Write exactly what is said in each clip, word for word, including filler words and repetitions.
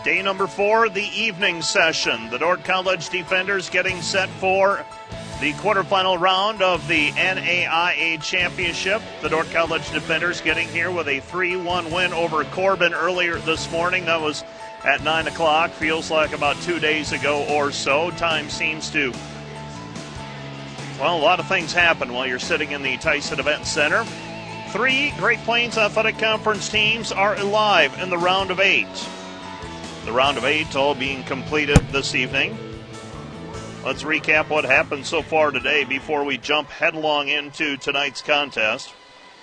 Day number four, the evening session. The Dordt College Defenders getting set for the quarterfinal round of the N A I A Championship. The Dordt College Defenders getting here with a three one win over Corbin earlier this morning. That was at nine o'clock. Feels like about two days ago or so. Time seems to, well, a lot of things happen while you're sitting in the Tyson Event Center. Three Great Plains Athletic Conference teams are alive in the round of eight. The round of eight all being completed this evening. Let's recap what happened so far today before we jump headlong into tonight's contest.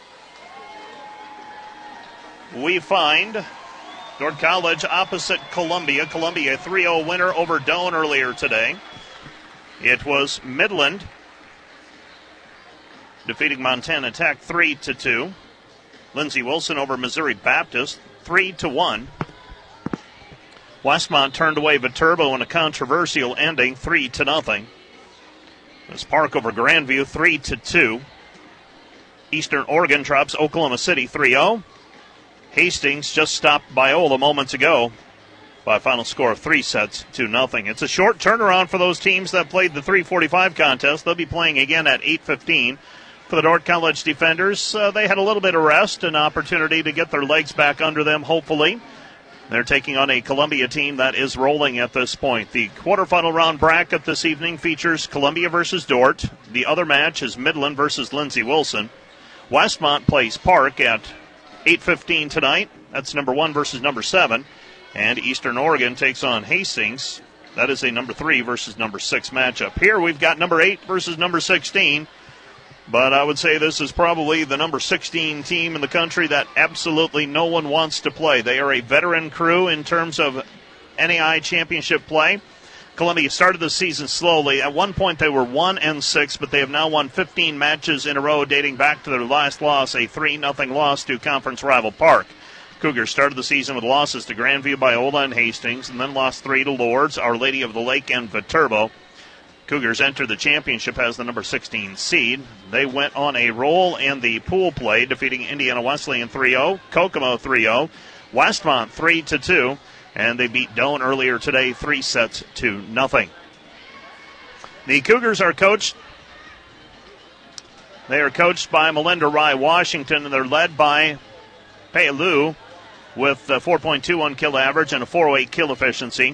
We find Dordt College opposite Columbia. Columbia a three oh winner over Doane earlier today. It was Midland defeating Montana Tech three to two. Lindsey Wilson over Missouri Baptist three to one. Westmont turned away Viterbo in a controversial ending, three to nothing. It was Park over Grandview, three to two. Eastern Oregon drops Oklahoma City three oh. Hastings just stopped Biola moments ago by a final score of three sets to nothing. It's a short turnaround for those teams that played the three forty-five contest. They'll be playing again at eight fifteen. For the Dordt College Defenders, uh, they had a little bit of rest, an opportunity to get their legs back under them, hopefully. They're taking on a Columbia team that is rolling at this point. The quarterfinal round bracket this evening features Columbia versus Dordt. The other match is Midland versus Lindsey Wilson. Westmont plays Park at eight fifteen tonight. That's number one versus number seven. And Eastern Oregon takes on Hastings. That is a number three versus number six matchup. Here we've got number eight versus number sixteen. But I would say this is probably the number sixteen team in the country that absolutely no one wants to play. They are a veteran crew in terms of N A I A championship play. Columbia started the season slowly. At one point they were one and six, but they have now won fifteen matches in a row dating back to their last loss, a three nothing loss to conference rival Park. Cougars started the season with losses to Grandview, Biola, and Hastings, and then lost three to Lourdes, Our Lady of the Lake, and Viterbo. Cougars entered the championship as the number sixteen seed. They went on a roll in the pool play, defeating Indiana Wesleyan three oh, Kokomo three oh, Westmont three to two, and they beat Doane earlier today three sets to nothing. The Cougars are coached. They are coached by Melinda Rye Washington, and they're led by Pei Lu with a four point two one kill average and a four oh eight kill efficiency.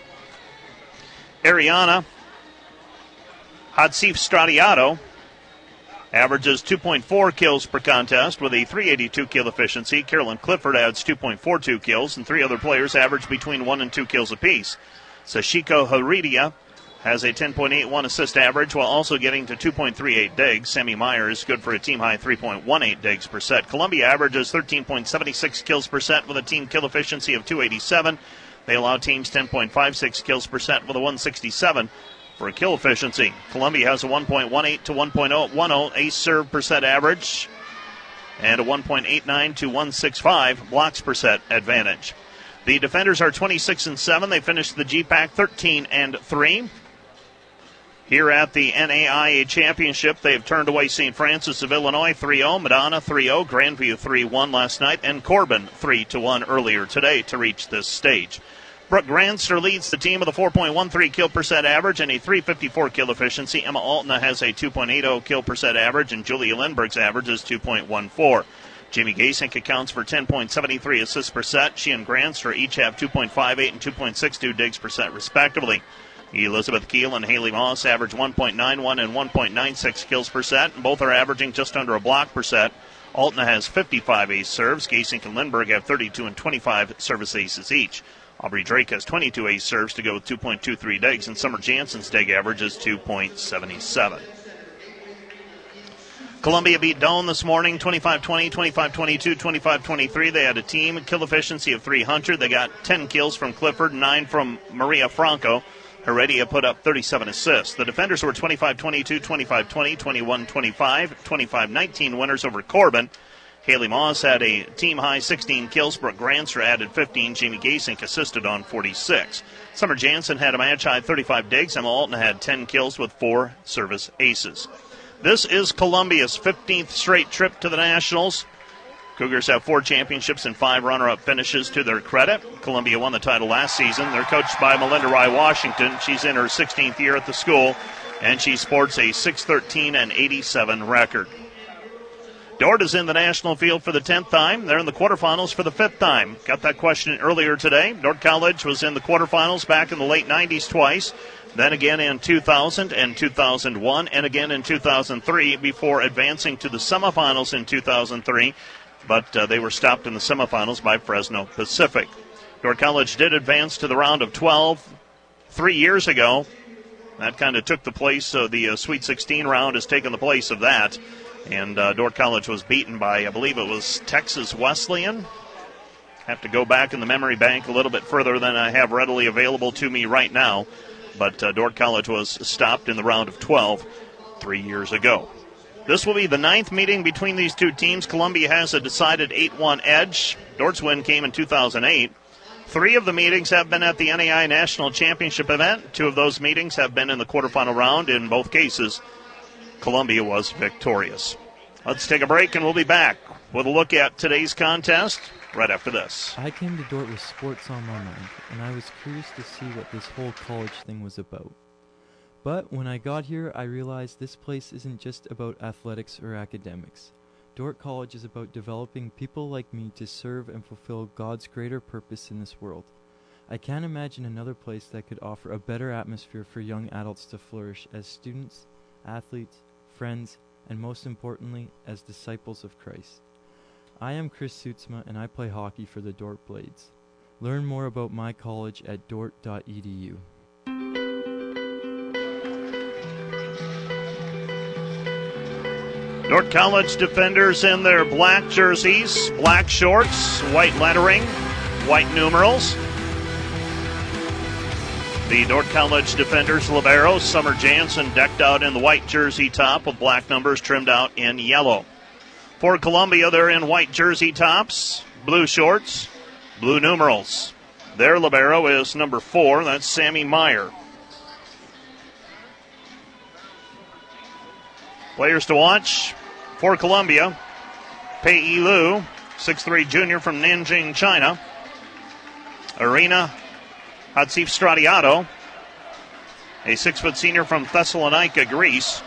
Ariana Hadsif Stradiato averages two point four kills per contest with a three eighty-two kill efficiency. Carolyn Clifford adds two point four two kills, and three other players average between one and two kills apiece. Sashiko Haridia has a ten point eight one assist average while also getting to two point three eight digs. Sammy Meyer is good for a team-high three point one eight digs per set. Columbia averages thirteen point seven six kills per set with a team kill efficiency of two eighty-seven. They allow teams ten point five six kills per set with a one sixty-seven. For a kill efficiency. Columbia has a one point one eight to one point oh one oh ace serve per set average and a one point eight nine to one sixty-five blocks per set advantage. The Defenders are twenty-six and seven. They finished the G PAC thirteen and three. Here at the N A I A Championship, they have turned away Saint Francis of Illinois three oh, Madonna three oh, Grandview three one last night, and Corbin three to one earlier today to reach this stage. Brooke Granster leads the team with a four point one three kill per set average and a three fifty-four kill efficiency. Emma Altena has a two point eight oh kill per set average, and Julia Lindberg's average is two point one four. Jamie Gasink accounts for ten point seven three assists per set. She and Granster each have two point five eight and two point six two digs per set, respectively. Elizabeth Keel and Haley Moss average one point nine one and one point nine six kills per set, and both are averaging just under a block per set. Altena has fifty-five ace serves. Gasink and Lindberg have thirty-two and twenty-five service aces each. Aubrey Drake has twenty-two ace serves to go with two point two three digs, and Summer Jansen's dig average is two point seven seven. Columbia beat Doane this morning, twenty-five twenty, twenty-five twenty-two, twenty-five twenty-three. They had a team kill efficiency of three hundred. They got ten kills from Clifford, nine from Maria Franco. Heredia put up thirty-seven assists. The Defenders were twenty-five twenty-two, twenty-five twenty, twenty-one twenty-five, twenty-five nineteen winners over Corbin. Haley Moss had a team-high sixteen kills. Brooke Granster added fifteen. Jamie Gasink assisted on forty-six. Summer Jansen had a match-high thirty-five digs. Emma Alton had ten kills with four service aces. This is Columbia's fifteenth straight trip to the Nationals. Cougars have four championships and five runner-up finishes to their credit. Columbia won the title last season. They're coached by Melinda Rye Washington. She's in her sixteenth year at the school, and she sports a six thirteen and eighty-seven record. Dordt is in the national field for the tenth time. They're in the quarterfinals for the fifth time. Got that question earlier today. Dordt College was in the quarterfinals back in the late nineties twice, then again in two thousand and two thousand one, and again in two thousand three before advancing to the semifinals in two thousand three. But uh, they were stopped in the semifinals by Fresno Pacific. Dordt College did advance to the round of twelve three years ago. That kind of took the place of the uh, Sweet sixteen round, has taken the place of that. And uh, Dordt College was beaten by, I believe it was Texas Wesleyan. Have to go back in the memory bank a little bit further than I have readily available to me right now. But uh, Dordt College was stopped in the round of twelve three years ago. This will be the ninth meeting between these two teams. Columbia has a decided eight one edge. Dordt's win came in two thousand eight. Three of the meetings have been at the N A I National Championship event. Two of those meetings have been in the quarterfinal round. In both cases, Columbia was victorious. Let's take a break, and we'll be back with a look at today's contest right after this. I came to Dordt with sports on my mind, and I was curious to see what this whole college thing was about. But when I got here, I realized this place isn't just about athletics or academics. Dordt College is about developing people like me to serve and fulfill God's greater purpose in this world. I can't imagine another place that could offer a better atmosphere for young adults to flourish as students, athletes, friends, and most importantly, as disciples of Christ. I am Chris Suitsma, and I play hockey for the Dordt Blades. Learn more about my college at dordt dot e d u. Dordt College defenders in their black jerseys, black shorts, white lettering, white numerals. The Dordt College defenders, libero, Summer Jansen, decked out in the white jersey top with black numbers trimmed out in yellow. For Columbia, they're in white jersey tops, blue shorts, blue numerals. Their libero is number four, that's Sammy Meyer. Players to watch for Columbia, Pei Yi Lu, six three junior from Nanjing, China. Arena Hatsif Stradiato, a six-foot senior from Thessalonica, Greece.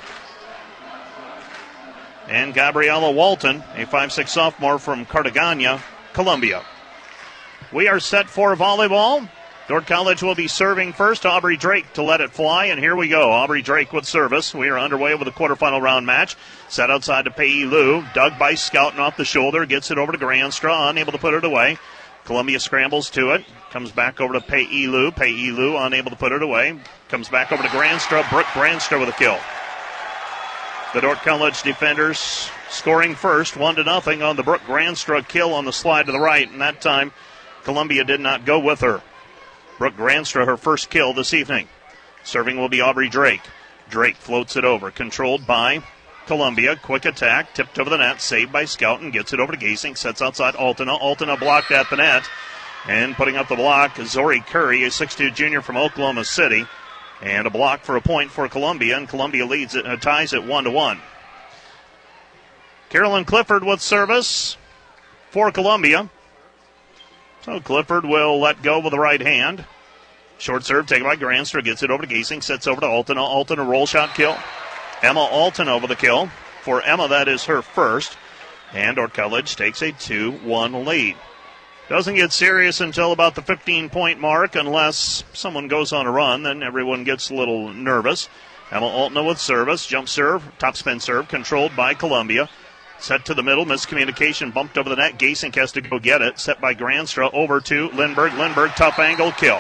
And Gabriella Walton, a five six sophomore from Cartagena, Colombia. We are set for volleyball. Dordt College will be serving first. Aubrey Drake to let it fly, and here we go. Aubrey Drake with service. We are underway with the quarterfinal round match. Set outside to Pei Yi Lu. Dug by Scouten off the shoulder. Gets it over to Granstra, unable to put it away. Columbia scrambles to it. Comes back over to Pei Yi Lu. Pei Yi Lu unable to put it away. Comes back over to Granstra. Brooke Granstra with a kill. The Dordt College defenders scoring first, one to nothing on the Brooke Granstra kill on the slide to the right, and that time Columbia did not go with her. Brooke Granstra, her first kill this evening. Serving will be Aubrey Drake. Drake floats it over, controlled by Columbia. Quick attack, tipped over the net, saved by Scouten, gets it over to Gasing, sets outside Altena. Altena blocked at the net, and putting up the block, Zori Curry, a six two junior from Oklahoma City. And a block for a point for Columbia, and Columbia leads it, uh, ties it one to one. Carolyn Clifford with service for Columbia. So Clifford will let go with the right hand. Short serve taken by Granstra, gets it over to Gasing, sets over to Altena. Altena roll shot kill. Emma Altena with the kill. For Emma, that is her first. And Dordt College takes a two one lead. Doesn't get serious until about the fifteen-point mark unless someone goes on a run. Then everyone gets a little nervous. Emma Altena with service. Jump serve, topspin serve, controlled by Columbia. Set to the middle, miscommunication, bumped over the net. Gasink has to go get it. Set by Granstra over to Lindberg. Lindberg, tough angle, kill.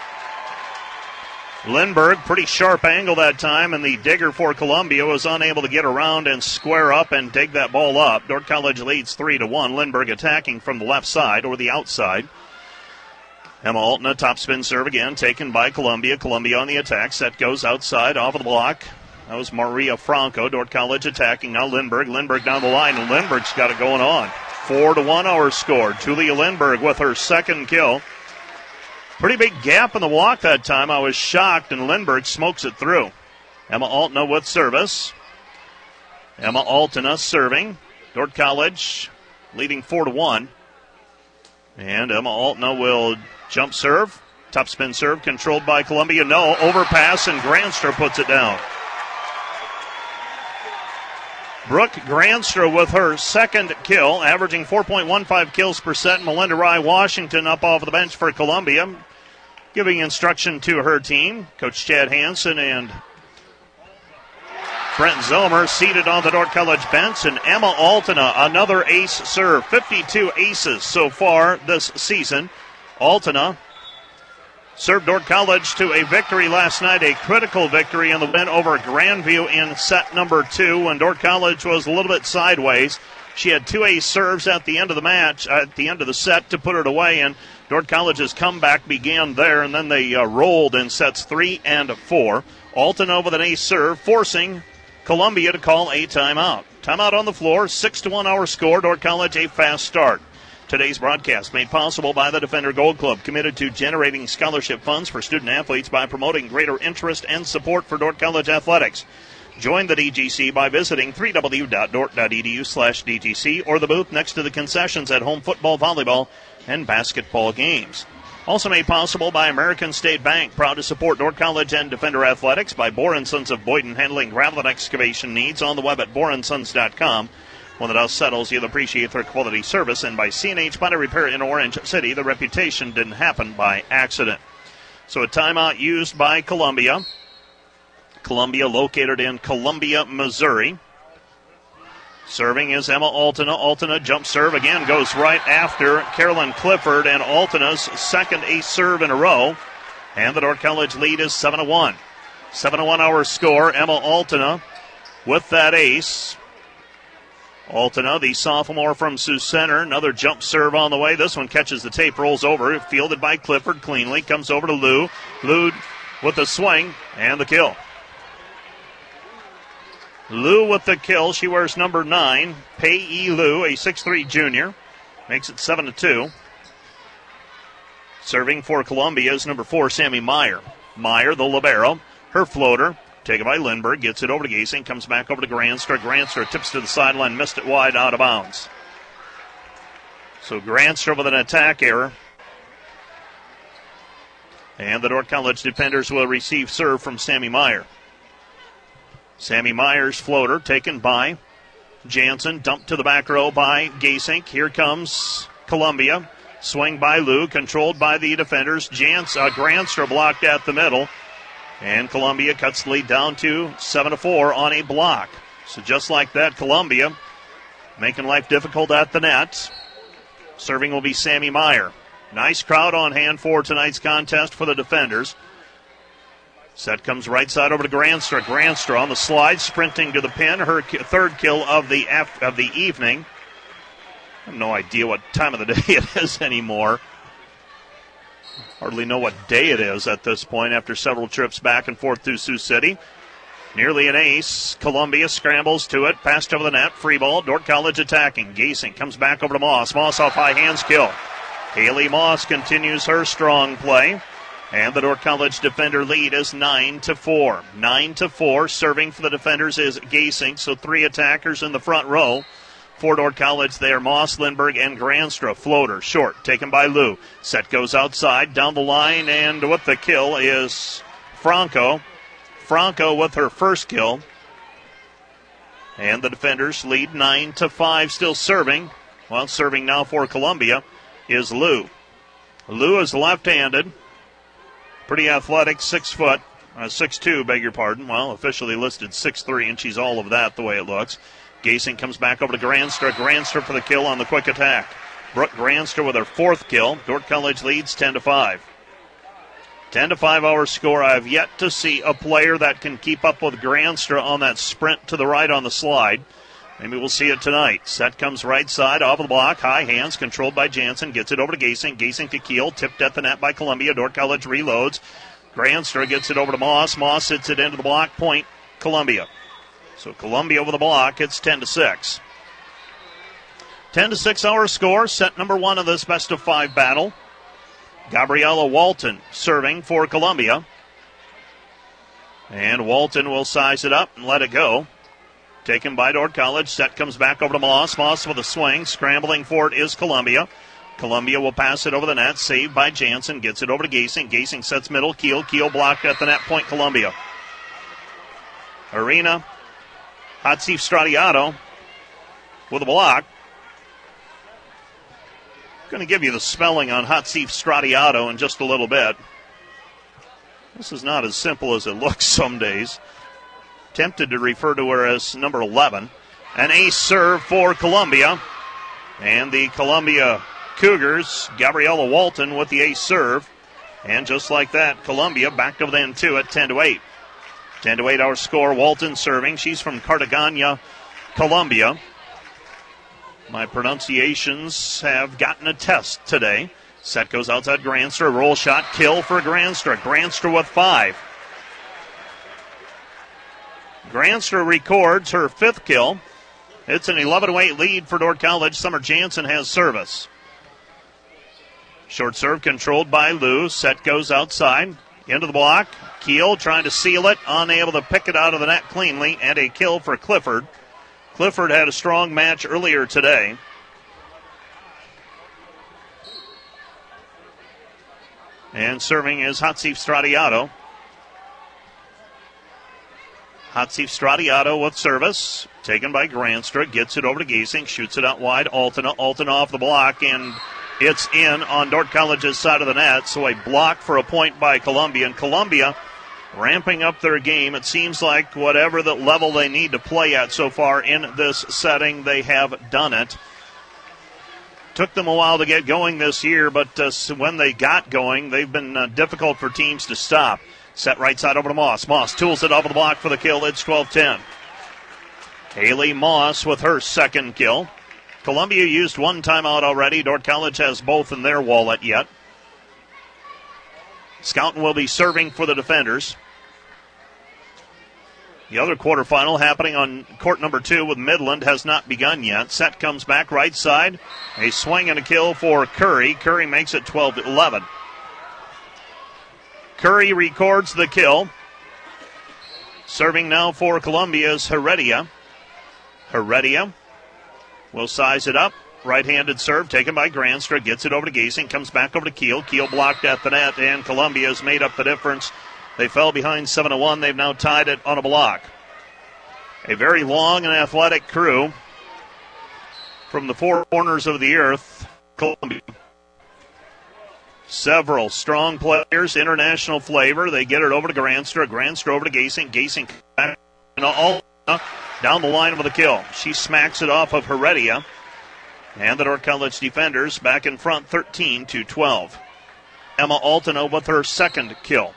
Lindberg, pretty sharp angle that time, and the digger for Columbia was unable to get around and square up and dig that ball up. Dordt College leads three to one. Lindberg attacking from the left side or the outside. Emma Altena, topspin serve again, taken by Columbia. Columbia on the attack. Set goes outside, off of the block. That was Maria Franco. Dordt College attacking now. Lindberg. Lindberg down the line, and Lindberg's got it going on. Four to one our score. Julia Lindberg with her second kill. Pretty big gap in the walk that time. I was shocked, and Lindberg smokes it through. Emma Altena with service. Emma Altena serving. Dordt College leading four to one. And Emma Altena will jump serve. Top spin serve controlled by Columbia. No, overpass, and Granstra puts it down. Brooke Granstra with her second kill, averaging four point one five kills per set. Melinda Rye Washington up off the bench for Columbia, giving instruction to her team. Coach Chad Hansen and Brent Zillmer seated on the Dordt College bench, and Emma Altena, another ace serve. fifty-two aces so far this season. Altena served Dordt College to a victory last night, a critical victory in the win over Grandview in set number two when Dordt College was a little bit sideways. She had two ace serves at the end of the match, at the end of the set to put it away, and Dordt College's comeback began there, and then they uh, rolled in sets three and four. Altena with an ace serve, forcing Columbia to call a timeout. Timeout on the floor, six to one our score. Dordt College a fast start. Today's broadcast made possible by the Defender Gold Club, committed to generating scholarship funds for student athletes by promoting greater interest and support for Dordt College athletics. Join the D G C by visiting w w w dot dort dot e d u slash d g c or the booth next to the concessions at home football, volleyball, and basketball games. Also made possible by American State Bank, proud to support Dordt College and Defender athletics, by Bohr and Sons of Boynton, handling gravel and excavation needs on the web at bohr and sons dot com. When the dust settles, you'll appreciate their quality service. And by C and H Body Repair in Orange City, the reputation didn't happen by accident. So a timeout used by Columbia. Columbia located in Columbia, Missouri. Serving is Emma Altena. Altena jump serve again, goes right after Carolyn Clifford, and Altena's second ace serve in a row. And the Dordt College lead is seven to one. seven to one our score. Emma Altena with that ace. Altena, the sophomore from Sioux Center, another jump serve on the way. This one catches the tape, rolls over, fielded by Clifford cleanly, comes over to Lou. Lou with the swing and the kill. Lou with the kill. She wears number nine. Pei Lou, a six three junior. Makes it seven to two. Serving for Columbia is number four, Sammy Meyer. Meyer, the libero. Her floater, taken by Lindbergh, gets it over to Gasing, comes back over to Granstra. Granstra tips to the sideline, missed it wide, out of bounds. So Granstra with an attack error. And the Dordt College defenders will receive serve from Sammy Meyer. Sammy Meyer's floater taken by Jansen, dumped to the back row by Gasink. Here comes Columbia. Swing by Lou, controlled by the defenders. Jans, uh, Granstra blocked at the middle. And Columbia cuts the lead down to seven to four on a block. So just like that, Columbia making life difficult at the net. Serving will be Sammy Meyer. Nice crowd on hand for tonight's contest for the defenders. Set comes right side over to Granstra. Granstra on the slide, sprinting to the pin. Her ki- third kill of the af- of the evening. I have no idea what time of the day it is anymore. Hardly know what day it is at this point after several trips back and forth through Sioux City. Nearly an ace. Columbia scrambles to it. Passed over the net. Free ball. Dordt College attacking. Gasing comes back over to Moss. Moss off high hands kill. Haley Moss continues her strong play. And the Dordt College defender lead is nine to four. nine to four. Serving for the defenders is Gasing. So three attackers in the front row. For Dordt College, they are Moss, Lindbergh, and Granstra. Floater, short, taken by Lou. Set goes outside, down the line, and with the kill is Franco. Franco with her first kill. And the defenders lead nine to five, still serving. Well, serving now for Columbia is Lou. Lou is left-handed. Pretty athletic, six foot, uh, six two, beg your pardon. Well, officially listed six three, and she's all of that the way it looks. Gasing comes back over to Granstra. Granstra for the kill on the quick attack. Brooke Granstra with her fourth kill. Dordt College leads ten to five. ten to five our score. I've yet to see a player that can keep up with Granstra on that sprint to the right on the slide. Maybe we'll see it tonight. Set comes right side, off the block. High hands, controlled by Jansen. Gets it over to Gasing. Gasing to Keel. Tipped at the net by Columbia. Dordt College reloads. Granstra gets it over to Moss. Moss hits it into the block. Point, Columbia. So Columbia with the block. It's ten to six. ten to six our score. Set number one of this best of five battle. Gabriella Walton serving for Columbia. And Walton will size it up and let it go. taken by Dordt College. Set comes back over to Moss. Moss with a swing. Scrambling for it is Columbia. Columbia will pass it over the net. Saved by Jansen. Gets it over to Gasing. Gasing sets middle. Keel. Keel blocked at the net point. Columbia. Arena. Hatsif Stradiato with a block. Going to give you the spelling on Hatsif Stradiato in just a little bit. This is not as simple as it looks some days. Tempted to refer to her as number eleven. An ace serve for Columbia. And the Columbia Cougars, Gabriella Walton with the ace serve. And just like that, Columbia back to within two at ten to eight. ten to eight our score. Walton serving. She's from Cartagena, Columbia. My pronunciations have gotten a test today. Set goes outside Granstra. Roll shot, kill for Granstra. Granstra with five. Granstra records her fifth kill. It's an eleven to eight lead for Dordt College. Summer Jansen has service. Short serve controlled by Lou. Set goes outside. Into the block. Keel trying to seal it. Unable to pick it out of the net cleanly. And a kill for Clifford. Clifford had a strong match earlier today. And serving is Hatsif Stradiato. Hatsif Stradiato with service. Taken by Granstra. Gets it over to Giesing. Shoots it out wide. Altena. Altena off the block. And it's in on Dordt College's side of the net. So a block for a point by Columbia. And Columbia ramping up their game. It seems like whatever the level they need to play at so far in this setting, they have done it. Took them a while to get going this year, but uh, when they got going, they've been uh, difficult for teams to stop. Set right side over to Moss. Moss tools it off the block for the kill. It's twelve ten. Haley Moss with her second kill. Columbia used one timeout already. Dordt College has both in their wallet yet. Scouten will be serving for the defenders. The other quarterfinal happening on court number two with Midland has not begun yet. Set comes back right side. A swing and a kill for Curry. Curry makes it twelve to eleven. Curry records the kill. Serving now for Columbia's Heredia. Heredia will size it up. Right-handed serve taken by Granstra. Gets it over to Giesing. Comes back over to Keel. Keel blocked at the net, and Columbia has made up the difference. They fell behind seven to one. They've now tied it on a block. A very long and athletic crew from the four corners of the earth. Columbia. Several strong players, international flavor. They get it over to Granstra. Granstra over to Giesing. Giesing back all down the line with a kill. She smacks it off of Heredia. And the Dordt College defenders back in front, thirteen to twelve. Emma Altena with her second kill.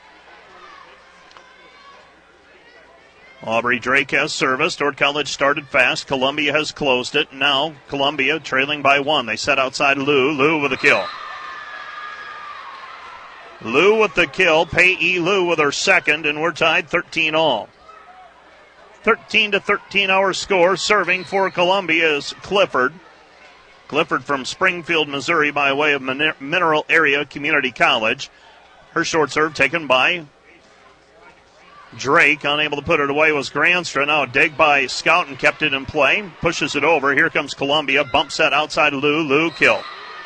Aubrey Drake has service. Dordt College started fast. Columbia has closed it. Now Columbia trailing by one. They set outside Lou. Lou with a kill. Lou with the kill. Pei Lou with her second, and we're tied thirteen all. thirteen to thirteen our score. Serving for Columbia is Clifford. Clifford from Springfield, Missouri by way of Mineral Area Community College. Her short serve taken by Drake. Unable to put it away was Granstra. Now a dig by Scouten kept it in play. Pushes it over. Here comes Columbia. Bump set outside Lou. Lou kill.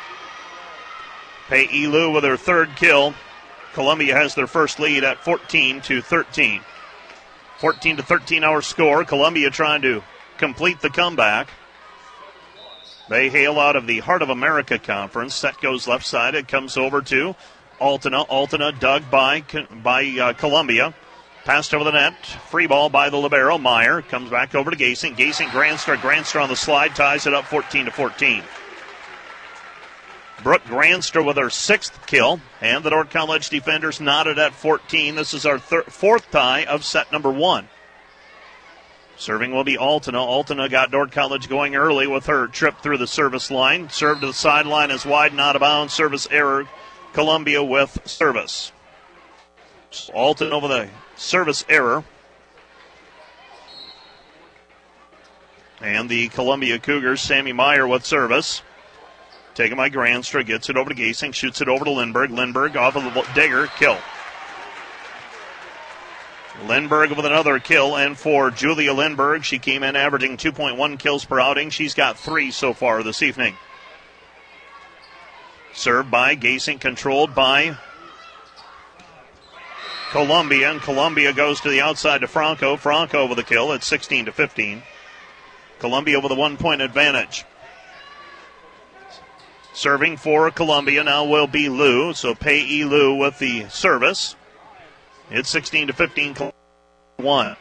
Pei Lou with her third kill. Columbia has their first lead at fourteen to thirteen. fourteen to thirteen our score. Columbia trying to complete the comeback. They hail out of the Heart of America Conference. Set goes left side. It comes over to Altena. Altena dug by, by uh, Columbia. Passed over the net. Free ball by the libero. Meyer comes back over to Giesing. Giesing, Granstra. Granstra on the slide. Ties it up fourteen to fourteen. Brooke Granstra with her sixth kill. And the Dordt College defenders knotted at fourteen. This is our thir- fourth tie of set number one. Serving will be Altena. Altena got Dordt College going early with her trip through the service line. Serve to the sideline is wide and out of bounds. Service error. Columbia with service. Altena over the service error. And the Columbia Cougars, Sammy Meyer with service. Taken by Granstra. Gets it over to Giesing. Shoots it over to Lindbergh. Lindbergh off of the digger. Kill. Lindbergh with another kill, and for Julia Lindbergh, she came in averaging two point one kills per outing. She's got three so far this evening. Served by Gasing, controlled by Columbia, and Columbia goes to the outside to Franco. Franco with a kill at sixteen to fifteen. Columbia with a one-point advantage. Serving for Columbia now will be Liu, so Pei Liu with the service. It's sixteen to fifteen. One.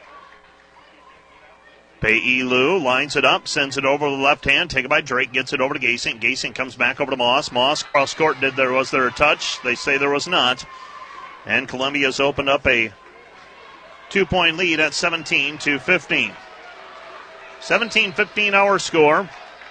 Pei Liu lines it up, sends it over to the left hand, taken by Drake, gets it over to Gasing. Gasing comes back over to Moss. Moss cross court. Did there was there a touch? They say there was not. And Columbia's opened up a two-point lead at seventeen to fifteen. seventeen fifteen our score.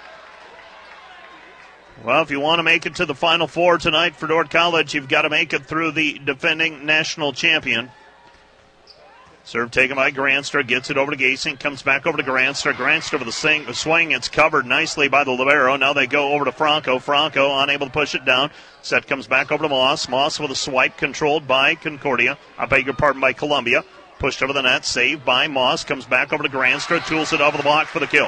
Well, if you want to make it to the Final Four tonight for Dordt College, you've got to make it through the defending national champion. Serve taken by Granstra, gets it over to Gasing, comes back over to Granstra. Granstra with a sing, swing, it's covered nicely by the libero. Now they go over to Franco. Franco unable to push it down. Set comes back over to Moss. Moss with a swipe controlled by Concordia. I beg your pardon, by Columbia. Pushed over the net, saved by Moss. Comes back over to Granstra, tools it over the block for the kill.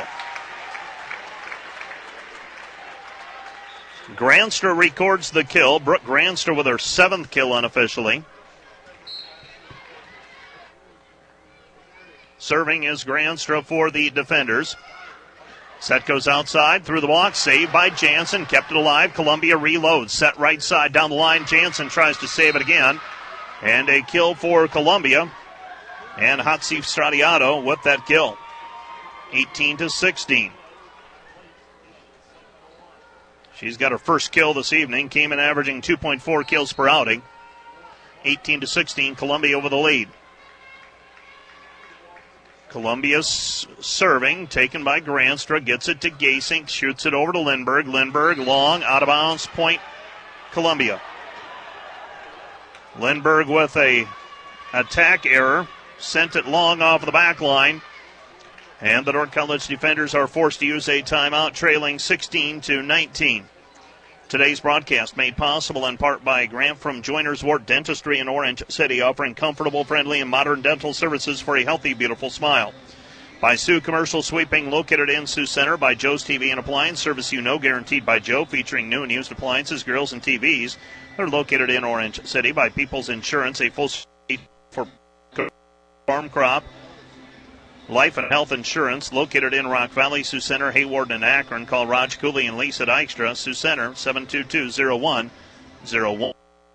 Granstra records the kill. Brooke Granstra with her seventh kill unofficially. Serving is Granstra for the defenders. Set goes outside, through the block, saved by Jansen, kept it alive. Columbia reloads, set right side down the line. Jansen tries to save it again. And a kill for Columbia. And Hatsif Stradiato with that kill. eighteen to sixteen. She's got her first kill this evening. Came in averaging two point four kills per outing. eighteen to sixteen, Columbia over the lead. Columbia's serving, taken by Granstra, gets it to Gasing, shoots it over to Lindbergh. Lindbergh long, out of bounds, point Columbia. Lindbergh with a attack error, sent it long off the back line. And the Dordt College defenders are forced to use a timeout, trailing sixteen to nineteen. Today's broadcast made possible in part by Grant from Joiners Wart Dentistry in Orange City, offering comfortable, friendly, and modern dental services for a healthy, beautiful smile. By Sioux Commercial Sweeping, located in Sioux Center. By Joe's T V and Appliance, service you know, guaranteed by Joe, featuring new and used appliances, grills, and T Vs. They're located in Orange City. By People's Insurance, a full suite for farm crop, life and health insurance, located in Rock Valley, Sioux Center, Hayward, and Akron. Call Raj Cooley and Lisa Dykstra, Sioux Center, seven two two, zero one zero one.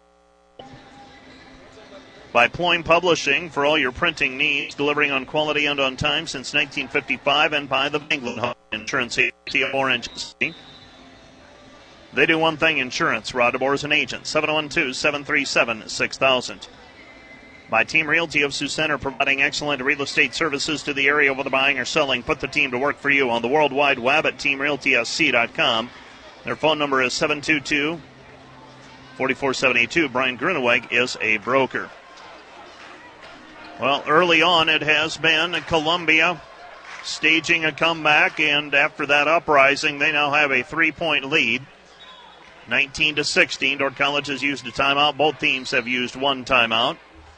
By Ployne Publishing, for all your printing needs, delivering on quality and on time since nineteen fifty-five, and by the England Home Insurance Agency of Orange City. They do one thing, insurance. Rod DeBoer is an agent, seven one two, seven three seven, six thousand. By Team Realty of Sioux Center, providing excellent real estate services to the area, whether buying or selling. Put the team to work for you on the World Wide Web at team realty s c dot com. Their phone number is seven two two, four four seven two. Brian Gruneweg is a broker. Well, early on it has been Columbia staging a comeback, and after that uprising, they now have a three-point lead, nineteen to sixteen. Dordt College has used a timeout. Both teams have used one timeout.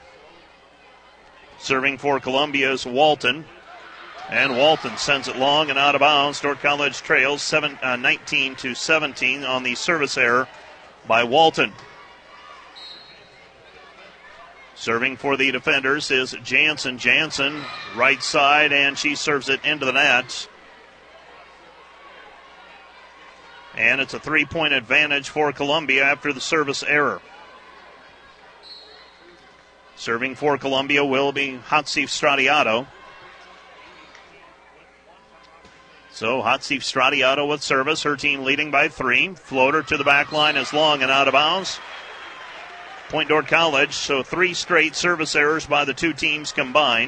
Serving for Columbia is Walton. And Walton sends it long and out of bounds. Dordt College trails seven, uh, nineteen to seventeen on the service error by Walton. Serving for the defenders is Jansen. Jansen, right side, and she serves it into the net. And it's a three-point advantage for Columbia after the service error. Serving for Columbia will be Hatsif Stradiato. So Hatsif Stradiato with service. Her team leading by three. Floater to the back line is long and out of bounds. Point Dordt College. So three straight service errors by the two teams combined.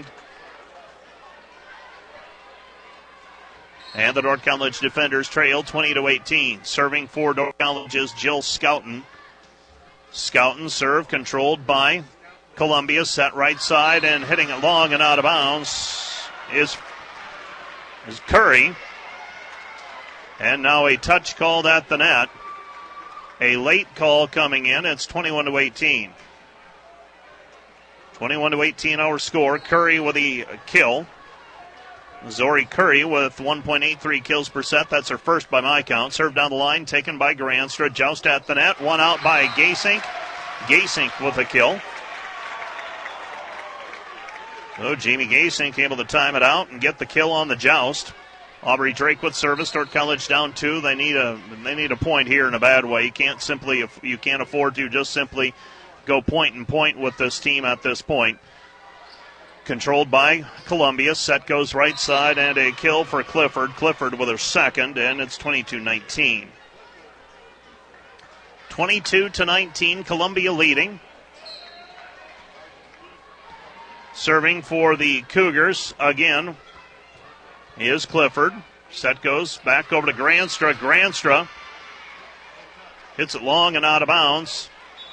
And the Dordt College defenders trail twenty to eighteen. Serving for Dordt College is Jill Scouten. Scouten serve controlled by Columbia, set right side and hitting it long and out of bounds is, is Curry. And now a touch called at the net. A late call coming in. It's twenty-one to eighteen. twenty-one to eighteen our score. Curry with the kill. Zori Curry with one point eight three kills per set. That's her first by my count. Serve down the line, taken by Granstra. Joust at the net. One out by Gasink. Gasink with a kill. So Jamie Gasink able to time it out and get the kill on the joust. Aubrey Drake with service. Dordt College down two. They need a they need a point here in a bad way. You can't simply you can't afford to just simply go point and point with this team at this point. Controlled by Columbia. Set goes right side and a kill for Clifford. Clifford with her second, and it's twenty-two nineteen. twenty-two to nineteen, Columbia leading. Serving for the Cougars again is Clifford. Set goes back over to Granstra. Granstra hits it long and out of bounds.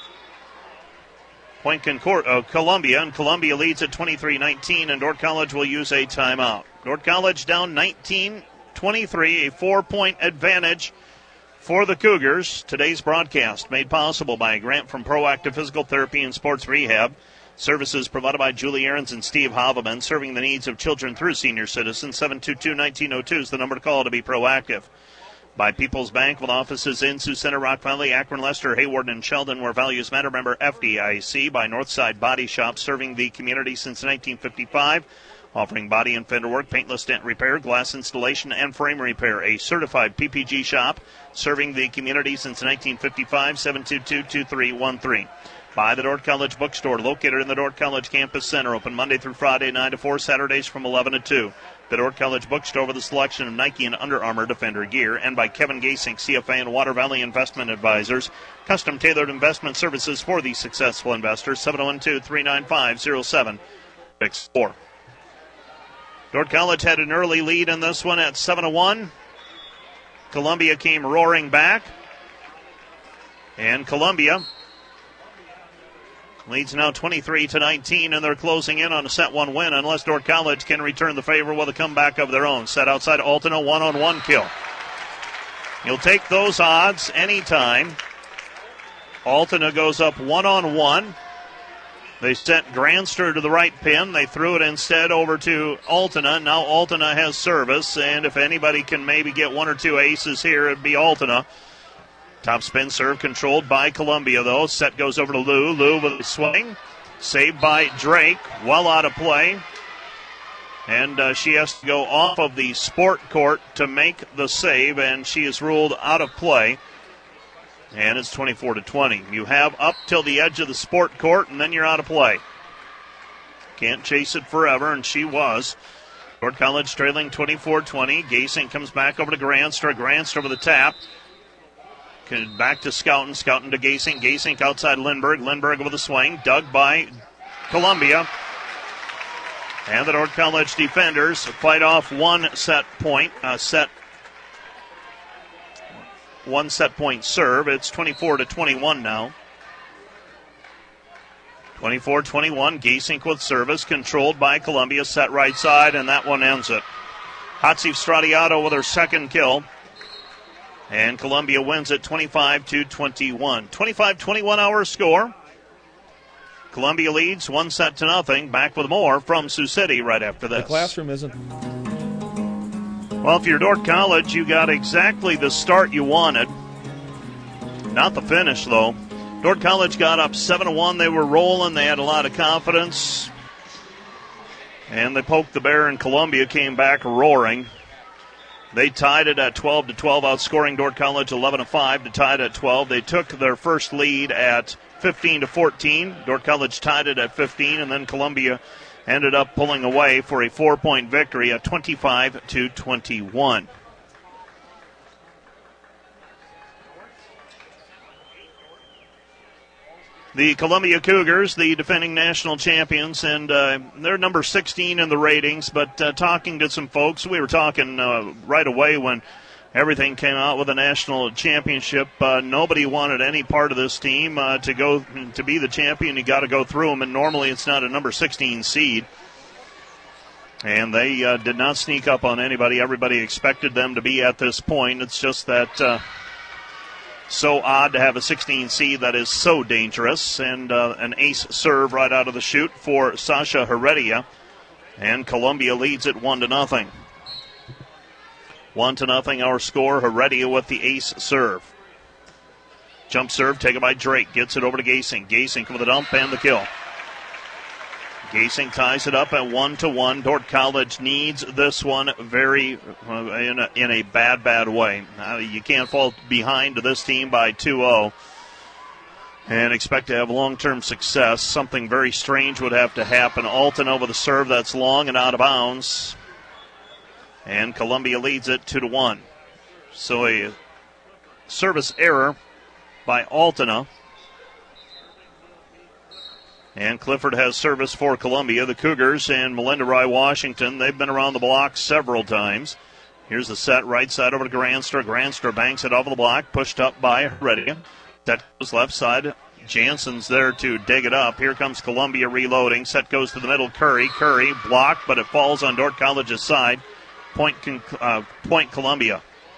Point Concord, uh, Columbia, and Columbia leads at twenty-three nineteen, and Dordt College will use a timeout. Dordt College down nineteen twenty-three, a four-point advantage for the Cougars. Today's broadcast made possible by a grant from Proactive Physical Therapy and Sports Rehab. Services provided by Julie Ahrens and Steve Haveman, serving the needs of children through senior citizens. seven two two, one nine zero two is the number to call to be proactive. By People's Bank, with offices in Sioux Center, Rock Valley, Akron, Lester, Hayward, and Sheldon, where values matter. Member F D I C. By Northside Body Shop, serving the community since nineteen fifty-five, offering body and fender work, paintless dent repair, glass installation, and frame repair. A certified P P G shop, serving the community since nineteen fifty-five. seven two two, two three one three. By the Dordt College Bookstore, located in the Dordt College Campus Center, open Monday through Friday, nine to four, Saturdays from eleven to two. The Dordt College Bookstore with a selection of Nike and Under Armour Defender gear. And by Kevin Gasink, C F A and Water Valley Investment Advisors. Custom tailored investment services for the successful investors. seven oh one two, three nine five, oh seven six four. Dordt College had an early lead in this one at seven to one. Columbia came roaring back. And Columbia leads now twenty-three to nineteen, and they're closing in on a set one win unless Dordt College can return the favor with a comeback of their own. Set outside Altena, one-on-one kill. You'll take those odds anytime. Altena goes up one-on-one. They sent Granster to the right pin. They threw it instead over to Altena. Now Altena has service, and if anybody can maybe get one or two aces here, it'd be Altena. Top spin serve controlled by Columbia, though. Set goes over to Lou. Lou with a swing. Saved by Drake. Well out of play. And uh, she has to go off of the sport court to make the save, and she is ruled out of play. And it's twenty-four to twenty. You have up till the edge of the sport court, and then you're out of play. Can't chase it forever, and she was. Dordt College trailing twenty-four twenty. Gasink comes back over to Granstra. Granstra with a tap. Back to Scouten. Scouten to Gasink. Gasink outside Lindbergh. Lindbergh with a swing. Dug by Columbia. And the Dordt College defenders fight off one set point. Uh, set one set point serve. It's twenty-four to twenty-one now. twenty-four twenty-one. Gasink with service. Controlled by Columbia. Set right side, and that one ends it. Hatsif Stradiato with her second kill. And Columbia wins at twenty-five to twenty-one. twenty-five twenty-one our score. Columbia leads one set to nothing. Back with more from Sioux City right after this. The classroom isn't. Well, if you're Dordt College, you got exactly the start you wanted. Not the finish, though. Dordt College got up seven to one. They were rolling. They had a lot of confidence. And they poked the bear, and Columbia came back roaring. They tied it at twelve to twelve, outscoring Dordt College eleven to five to tie it at twelve. They took their first lead at fifteen to fourteen. Dordt College tied it at fifteen, and then Columbia ended up pulling away for a four-point victory at twenty-five to twenty-one. The Columbia Cougars, the defending national champions, and uh, they're number sixteen in the ratings, but uh, talking to some folks, we were talking uh, right away when everything came out with the national championship. Uh, nobody wanted any part of this team uh, to go to be the champion. You got to go through them, and normally it's not a number sixteen seed. And they uh, did not sneak up on anybody. Everybody expected them to be at this point. It's just that... Uh, So odd to have a sixteen seed that is so dangerous. And uh, an ace serve right out of the chute for Sasha Heredia. And Columbia leads it one to nothing. One to nothing our score. Heredia with the ace serve. Jump serve taken by Drake. Gets it over to Gasing. Gasing with a dump and the kill. Gasing ties it up at one to one. Dordt College needs this one very uh, in, a, in a bad, bad way. Uh, you can't fall behind to this team by two oh and expect to have long-term success. Something very strange would have to happen. Alton over the serve that's long and out of bounds. And Columbia leads it two to one. So a service error by Altona. And Clifford has service for Columbia. The Cougars and Melinda Rye Washington, they've been around the block several times. Here's the set, right side over to Granstra. Granstra banks it off the block, pushed up by Heredia. Set goes left side. Jansen's there to dig it up. Here comes Columbia reloading. Set goes to the middle. Curry. Curry blocked, but it falls on Dordt College's side. Point, uh, point Columbia.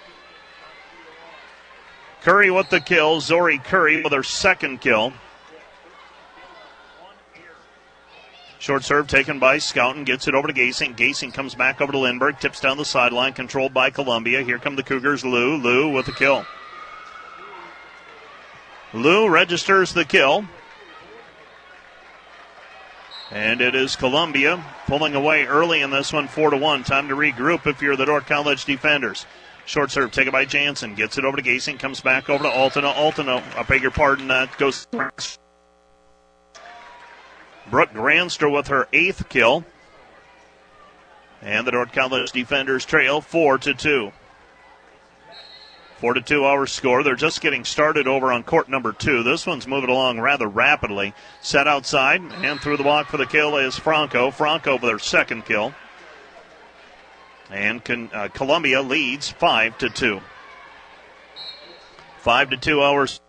Curry with the kill. Zori Curry with her second kill. Short serve taken by Scouten. Gets it over to Gasing. Gasing comes back over to Lindbergh. Tips down the sideline. Controlled by Columbia. Here come the Cougars. Lou. Lou with the kill. Lou registers the kill. And it is Columbia pulling away early in this one, four to one. Time to regroup if you're the Dordt College defenders. Short serve taken by Jansen. Gets it over to Gasing. Comes back over to Altona. Altona, I beg your pardon, that goes... Brooke Granstra with her eighth kill. And the Dordt College defenders trail four to two. Four to two our score. They're just getting started over on court number two. This one's moving along rather rapidly. Set outside and through the block for the kill is Franco. Franco with her second kill. And con, uh, Columbia leads five to two. Five to two our score.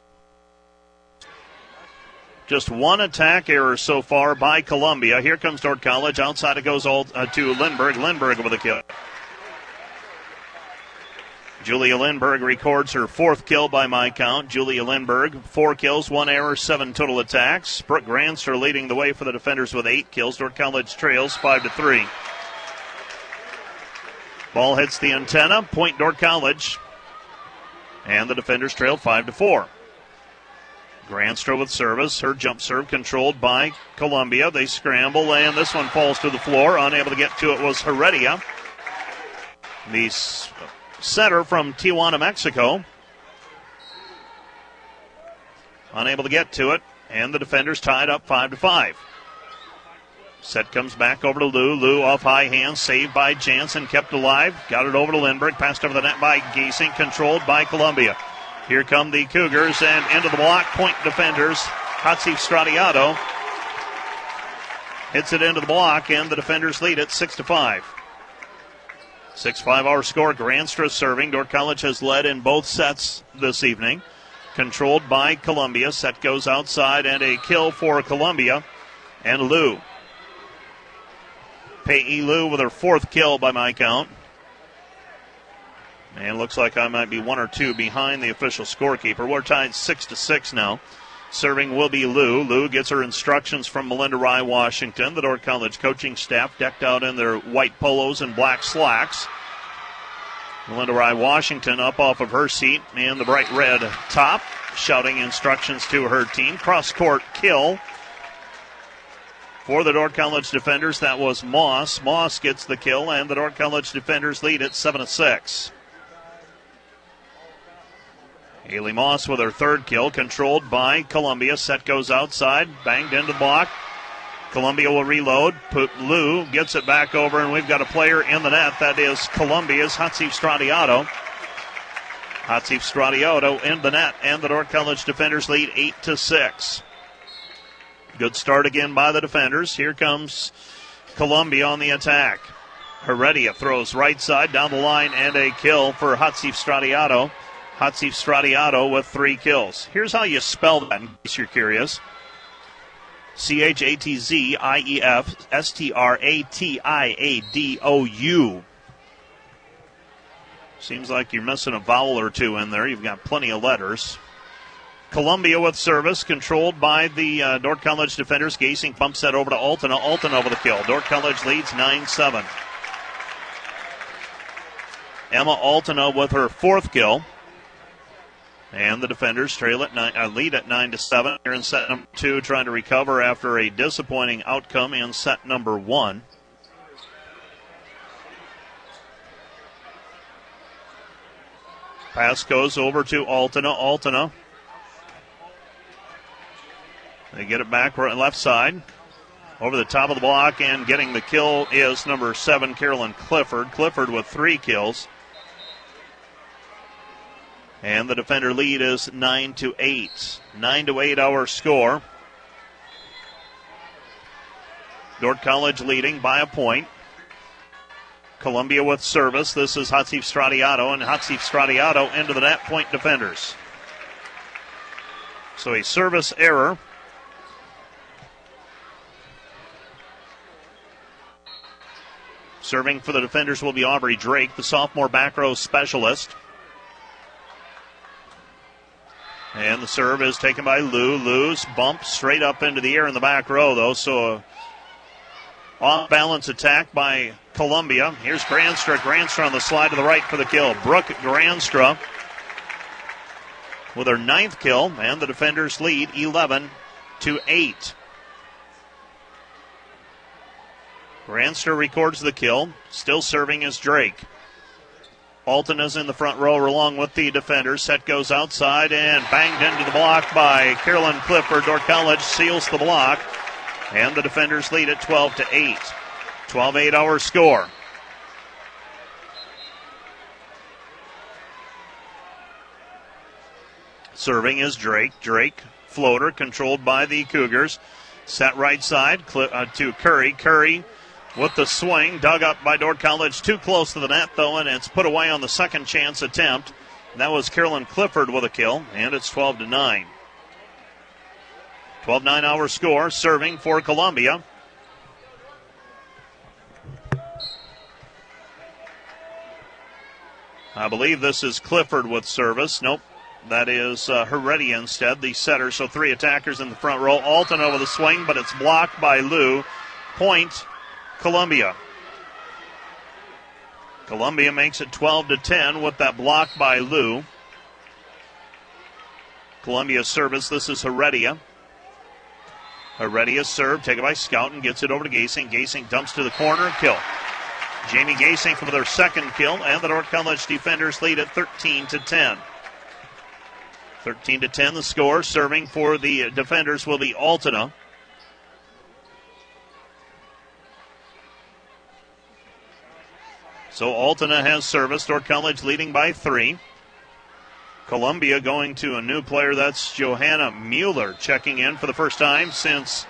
Just one attack error so far by Columbia. Here comes Dordt College. Outside it goes all, uh, to Lindbergh. Lindbergh with a kill. Julia Lindbergh records her fourth kill by my count. Julia Lindbergh, four kills, one error, seven total attacks. Brooke Granster leading the way for the defenders with eight kills. Dordt College trails five to three. Ball hits the antenna. Point Dordt College. And the defenders trail five to four. Granstra with service. Her jump serve controlled by Columbia. They scramble, and this one falls to the floor. Unable to get to it was Heredia. The setter from Tijuana, Mexico. Unable to get to it, and the defenders tied up five to five. Set comes back over to Lou. Lou off high hand, saved by Jansen, kept alive. Got it over to Lindbergh, passed over the net by Gasing, controlled by Columbia. Here come the Cougars, and into the block, point defenders. Hatsif Stradiato hits it into the block, and the defenders lead it six to five. six five our score. Granstra serving. Dordt College has led in both sets this evening. Controlled by Columbia. Set goes outside, and a kill for Columbia. And Lou. Pei Lou with her fourth kill by my count. And looks like I might be one or two behind the official scorekeeper. We're tied six to six now. Serving will be Lou. Lou gets her instructions from Melinda Rye Washington. The Dordt College coaching staff decked out in their white polos and black slacks. Melinda Rye Washington up off of her seat and the bright red top, shouting instructions to her team. Cross-court kill for the Dordt College defenders. That was Moss. Moss gets the kill, and the Dordt College defenders lead at seven to six. Haley Moss with her third kill, controlled by Columbia. Set goes outside, banged into the block. Columbia will reload. Put Lou gets it back over, and we've got a player in the net. That is Columbia's Hatsif Stradiato. Hatsif Stradiato in the net, and the Dordt College defenders lead eight to six. Good start again by the defenders. Here comes Columbia on the attack. Heredia throws right side down the line, and a kill for Hatsif Stradiato. Hatsif Stradiato with three kills. Here's how you spell that in case you're curious. C H A T Z I E F S T R A T I A D O U. Seems like you're missing a vowel or two in there. You've got plenty of letters. Columbia with service, controlled by the uh, Dordt College defenders. Gasing bumps that over to Altena. Altena with the kill. Dordt College leads nine seven. Emma Altena with her fourth kill. And the defenders trail at nine, uh, lead at nine to seven. Here in set number two, trying to recover after a disappointing outcome in set number one. Pass goes over to Altena. Altena. They get it back right left side. Over the top of the block, and getting the kill is number seven, Carolyn Clifford. Clifford with three kills. And the defender lead is nine to eight. Nine to eight our score. Dordt College leading by a point. Columbia with service. This is Hatsif Stradiato, and Hatsif Stradiato into the net, point defenders. So a service error. Serving for the defenders will be Aubrey Drake, the sophomore back row specialist. And the serve is taken by Lou. Lou's bumped straight up into the air in the back row, though, so a off-balance attack by Columbia. Here's Granstra. Granstra on the slide to the right for the kill. Brooke Granstra with her ninth kill, and the defenders lead eleven to eight. Granstra records the kill. Still serving is Drake. Altena's in the front row along with the defenders. Set goes outside and banged into the block by Carolyn Clifford. Dordt College seals the block, and the defenders lead at twelve to eight. twelve eight our score. Serving is Drake. Drake, floater, controlled by the Cougars. Set right side uh, to Curry. Curry with the swing, dug up by Dordt College, too close to the net, though, and it's put away on the second chance attempt. And that was Carolyn Clifford with a kill, and it's twelve to nine. twelve nine our score, serving for Columbia. I believe this is Clifford with service. Nope, that is uh, Heredia instead, the setter. So three attackers in the front row. Alton over the swing, but it's blocked by Lou. Point Columbia. Columbia makes it twelve to ten with that block by Lou. Columbia service. This is Heredia. Heredia serve taken by Scout and gets it over to Gasing. Gasing dumps to the corner. Kill. Jamie Gasing for their second kill, and the Dordt College defenders lead at thirteen to ten. thirteen to ten the score. Serving for the defenders will be Altena. So Altena has service. Dordt College leading by three. Columbia going to a new player. That's Johanna Mueller checking in for the first time since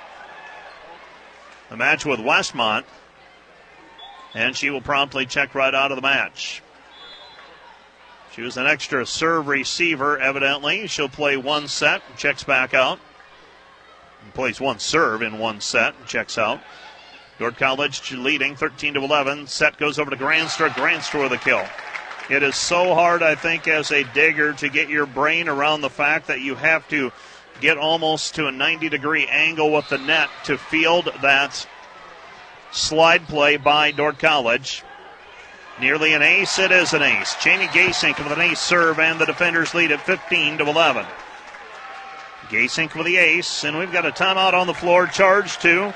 the match with Westmont. And she will promptly check right out of the match. She was an extra serve receiver, evidently. She'll play one set, checks back out. Plays one serve in one set, checks out. Dordt College leading thirteen to eleven. Set goes over to Granstra. Granstra with a kill. It is so hard, I think, as a digger to get your brain around the fact that you have to get almost to a ninety degree angle with the net to field that slide play by Dordt College. Nearly an ace. It is an ace. Jamie Gasink with an ace serve, and the defenders lead at fifteen to eleven. Gasink with the ace, and we've got a timeout on the floor. Charge to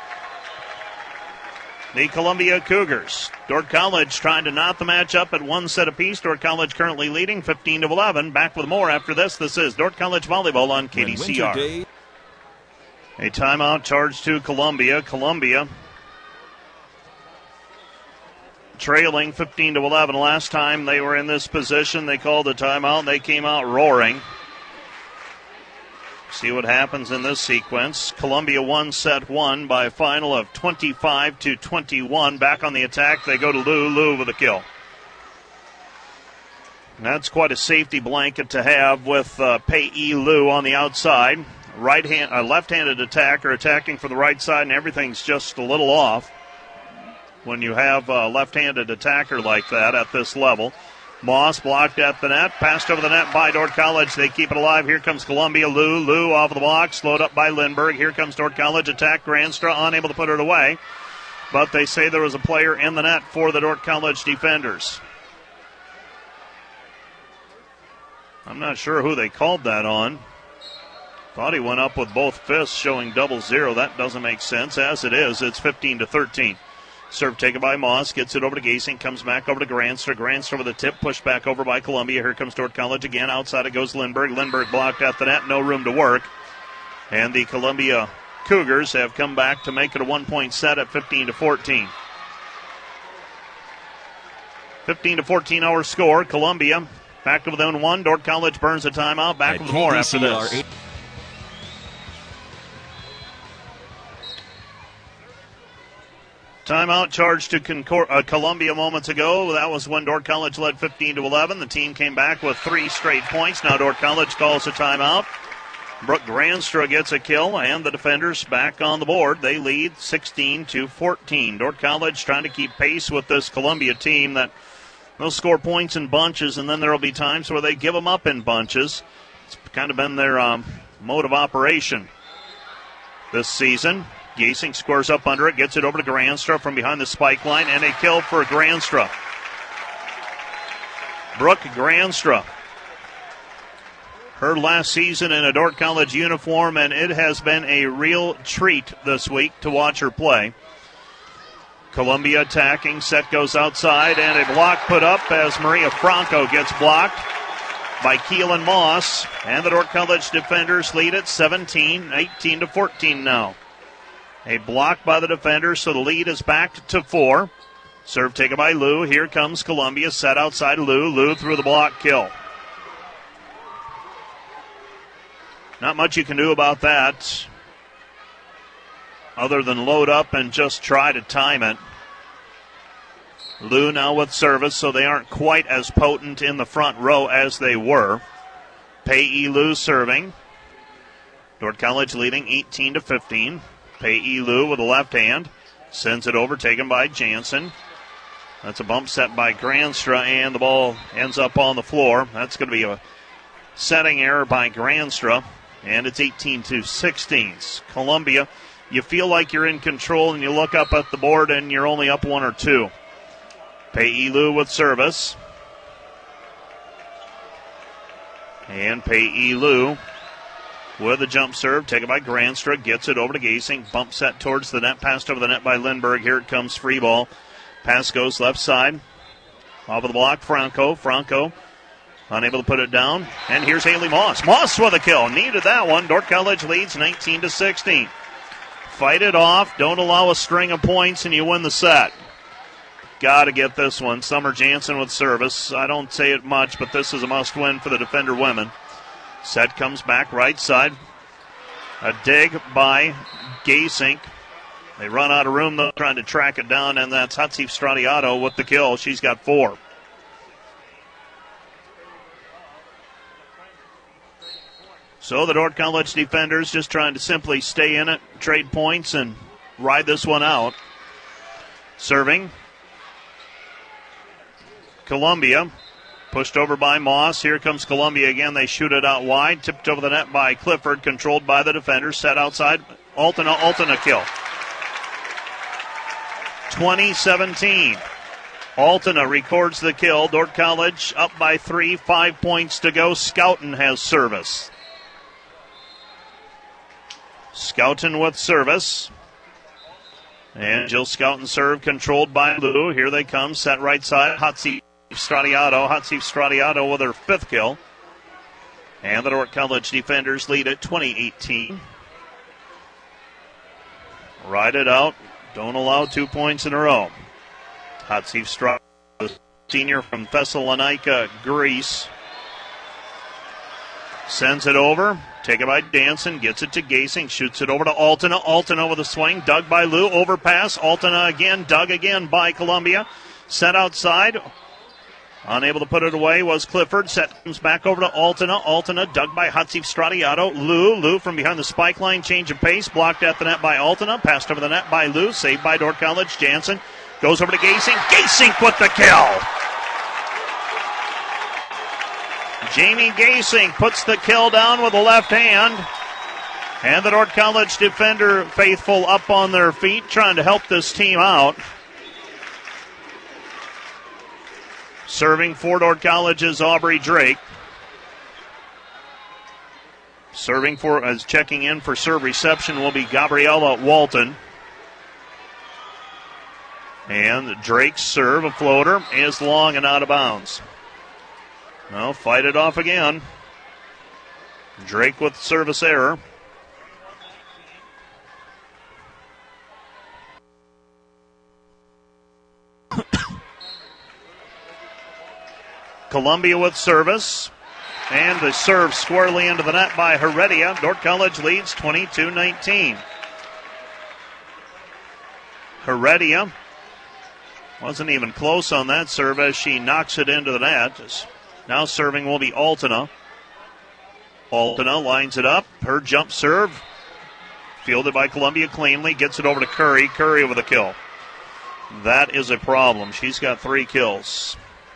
the Columbia Cougars. Dordt College trying to knot the match up at one set apiece. Dordt College currently leading fifteen to eleven. Back with more after this. This is Dordt College Volleyball on K D C R. A timeout charge to Columbia. Columbia trailing fifteen to eleven. Last time they were in this position, they called a timeout. They came out roaring. See what happens in this sequence. Columbia won set one by a final of twenty-five to twenty-one. Back on the attack, they go to Lou. Lou with a kill. And that's quite a safety blanket to have with uh, Pei Lou on the outside. Right hand, uh, left-handed attacker attacking from the right side, and everything's just a little off. when you have a left-handed attacker like that at this level. Moss blocked at the net, passed over the net by Dordt College. They keep it alive. Here comes Columbia. Lou, Lou off of the block, slowed up by Lindbergh. Here comes Dordt College. Attack Granstra, unable to put it away. But they say there was a player in the net for the Dordt College defenders. I'm not sure who they called that on. Thought he went up with both fists, showing double zero. That doesn't make sense. As it is, it's fifteen to thirteen. Serve taken by Moss, gets it over to Gasing, comes back over to Granstra. Granstra with a tip, pushed back over by Columbia. Here comes Dordt College again. Outside it goes Lindbergh. Lindbergh blocked at the net, no room to work. And the Columbia Cougars have come back to make it a one-point set at fifteen to fourteen. fifteen to fourteen our score. Columbia back to within one. Dordt College burns a timeout. Back with more after this. Timeout charged to Concor- uh, Columbia moments ago. That was when Dordt College led fifteen to eleven. The team came back with three straight points. Now Dordt College calls a timeout. Brooke Granstra gets a kill, and the defenders back on the board. They lead sixteen to fourteen. Dordt College trying to keep pace with this Columbia team that they'll score points in bunches, and then there will be times where they give them up in bunches. It's kind of been their um, mode of operation this season. Gasing squares up under it, gets it over to Granstra from behind the spike line, and a kill for Granstra. Brooke Granstra. Her last season in a Dordt College uniform, and it has been a real treat this week to watch her play. Columbia attacking, set goes outside, and a block put up as Maria Franco gets blocked by Keelan Moss, and the Dordt College defenders lead it seventeen, eighteen to fourteen now. A block by the defender, so the lead is back to four. Serve taken by Lou. Here comes Columbia. Set outside Lou. Lou through the block kill. Not much you can do about that other than load up and just try to time it. Lou now with service, so they aren't quite as potent in the front row as they were. Pei Lou serving. Dordt College leading eighteen to fifteen. Pei Lou with the left hand. Sends it over, taken by Jansen. That's a bump set by Granstra, and the ball ends up on the floor. That's going to be a setting error by Granstra, and it's eighteen to sixteen. Columbia, you feel like you're in control, and you look up at the board, and you're only up one or two. Pei Lou with service. And Pei Lou with a jump serve, taken by Granstra, gets it over to Gasing, bump set towards the net, passed over the net by Lindbergh. Here it comes, free ball. Pass goes left side, off of the block, Franco. Franco unable to put it down, and here's Haley Moss. Moss with a kill, needed that one. Dordt College leads nineteen to sixteen. Fight it off, don't allow a string of points, and you win the set. Got to get this one. Summer Jansen with service. I don't say it much, but this is a must-win for the defender women. Set comes back right side. A dig by Gasink. They run out of room, though, trying to track it down, and that's Hatsif Stradiato with the kill. She's got four. So the Dordt College defenders just trying to simply stay in it, trade points, and ride this one out. Serving. Columbia. Pushed over by Moss. Here comes Columbia again. They shoot it out wide. Tipped over the net by Clifford. Controlled by the defenders. Set outside. Altena. Altena kill. twenty seventeen. Altena records the kill. Dordt College up by three. Five points to go. Scouten has service. Scouten with service. And Jill Scouten serve controlled by Lou. Here they come. Set right side. Hatsif Stradiato. Hatsif Stradiato with her fifth kill. And the Dordt College defenders lead at twenty eighteen. Ride it out. Don't allow two points in a row. Hatsif Stradiato, senior from Thessalonica, Greece. Sends it over. Taken by Danson. Gets it to Gasing. Shoots it over to Altena. Altena with a swing. Dug by Lou. Overpass. Altena again. Dug again by Columbia. Set outside. Unable to put it away was Clifford. Set comes back over to Altena. Altena dug by Hatsif Stradiato. Lou. Lou from behind the spike line. Change of pace. Blocked at the net by Altena. Passed over the net by Lou. Saved by Dordt College. Jansen Goes over to Gasink. Gasink with the kill. Jamie Gasink puts the kill down with the left hand. And the Dordt College defender faithful up on their feet, trying to help this team out. Serving for Dordt College is Aubrey Drake. Serving for, as checking in for serve reception will be Gabriella Walton. And Drake's serve, a floater, is long and out of bounds. Well, fight it off again. Drake with service error. Columbia with service. And the serve squarely into the net by Heredia. Dordt College leads twenty-two nineteen. Heredia wasn't even close on that serve as she knocks it into the net. Now serving will be Altena. Altena lines it up. Her jump serve fielded by Columbia cleanly. Gets it over to Curry. Curry with a kill. That is a problem. She's got three kills.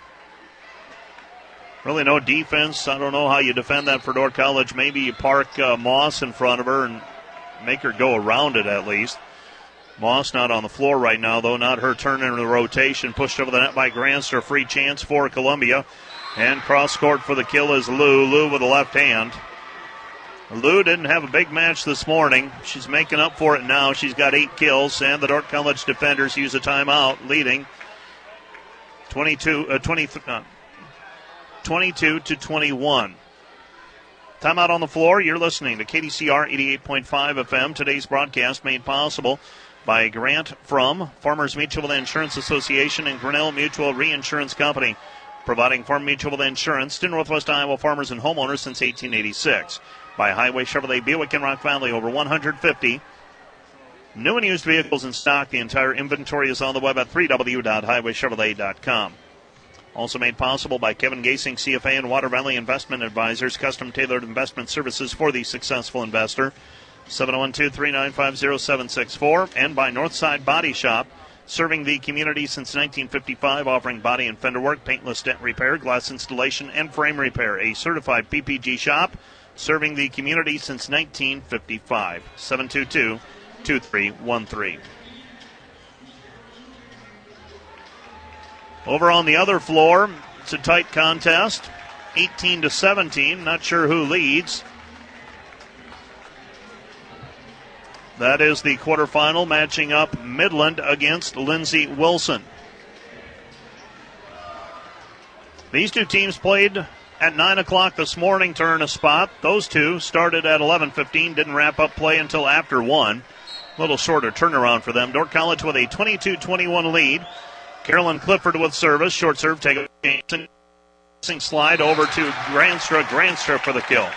Really no defense. I don't know how you defend that for Dordt College. Maybe you park uh, Moss in front of her and make her go around it at least. Moss not on the floor right now, though. Not her turn into the rotation. Pushed over the net by Granster. Free chance for Columbia. And cross court for the kill is Lou. Lou with the left hand. Lou didn't have a big match this morning. She's making up for it now. She's got eight kills, and the Dordt College defenders use a timeout, leading twenty-two, uh, twenty, uh, twenty-two to twenty-one. Timeout on the floor. You're listening to K D C R eighty-eight point five F M. Today's broadcast made possible by a grant from Farmers Mutual Insurance Association and Grinnell Mutual Reinsurance Company, providing farm mutual insurance to Northwest Iowa farmers and homeowners since eighteen eighty-six. By Highway Chevrolet Buick in Rock Valley, over one hundred fifty new and used vehicles in stock. The entire inventory is on the web at w w w dot highway chevrolet dot com. Also made possible by Kevin Gasing, C F A, and Water Valley Investment Advisors, custom-tailored investment services for the successful investor. seven oh one, two three nine, five oh seven six four. And by Northside Body Shop, serving the community since nineteen fifty-five, offering body and fender work, paintless dent repair, glass installation, and frame repair. A certified P P G shop, serving the community since nineteen fifty-five. seven two two, two three one three. Over on the other floor, it's a tight contest. eighteen to seventeen. Not sure who leads. That is the quarterfinal, matching up Midland against Lindsey Wilson. These two teams played at nine o'clock this morning to earn a spot. Those two started at eleven fifteen, didn't wrap up play until after one. A little shorter turnaround for them. Dordt College with a twenty-two twenty-one lead. Carolyn Clifford with service. Short serve, take a slide over to Granstra. Granstra for the kill.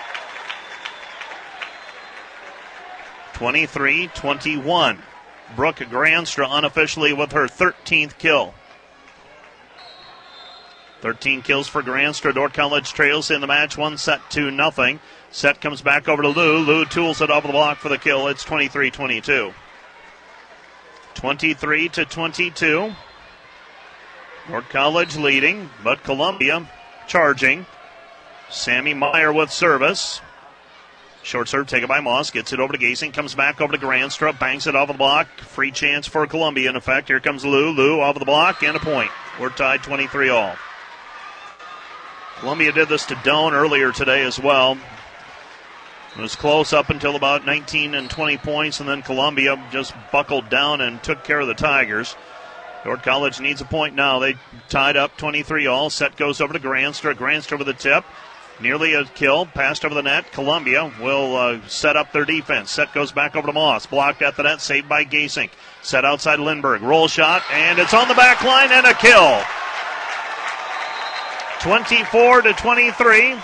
twenty-three twenty-one. Brooke Granstra unofficially with her thirteenth kill. thirteen kills for Granstra. Dordt College trails in the match, one set to nothing. Set comes back over to Lou. Lou tools it off the block for the kill. It's twenty-three twenty-two. twenty-three to twenty-two. Dordt College leading, but Columbia charging. Sammy Meyer with service. Short serve taken by Moss. Gets it over to Gasing. Comes back over to Granstra. Bangs it off the block. Free chance for Columbia in effect. Here comes Lou. Lou off the block and a point. We're tied twenty-three all. Columbia did this to Doane earlier today as well. It was close up until about nineteen and twenty points, and then Columbia just buckled down and took care of the Tigers. Dordt College needs a point now. They tied up twenty-three all. Set goes over to Granstra. Granstra with a tip. Nearly a kill. Passed over the net. Columbia will uh, set up their defense. Set goes back over to Moss. Blocked at the net. Saved by Gasink. Set outside Lindbergh. Roll shot, and it's on the back line and a kill. twenty-four to twenty-three.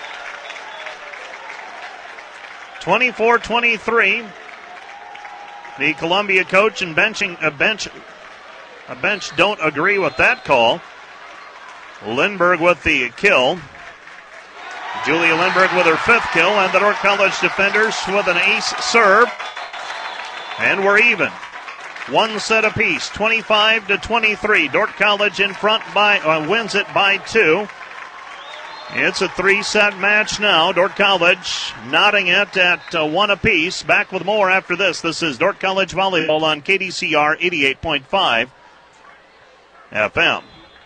twenty-four twenty-three. The Columbia coach and benching a bench a bench don't agree with that call. Lindbergh with the kill. Julia Lindbergh with her fifth kill, and the Dordt College defenders with an ace serve. And we're even. One set apiece, twenty-five to twenty-three. Dordt College in front by, uh, wins it by two. It's a three-set match now. Dordt College knotting it at uh, one apiece. Back with more after this. This is Dordt College Volleyball on K D C R eighty-eight point five F M.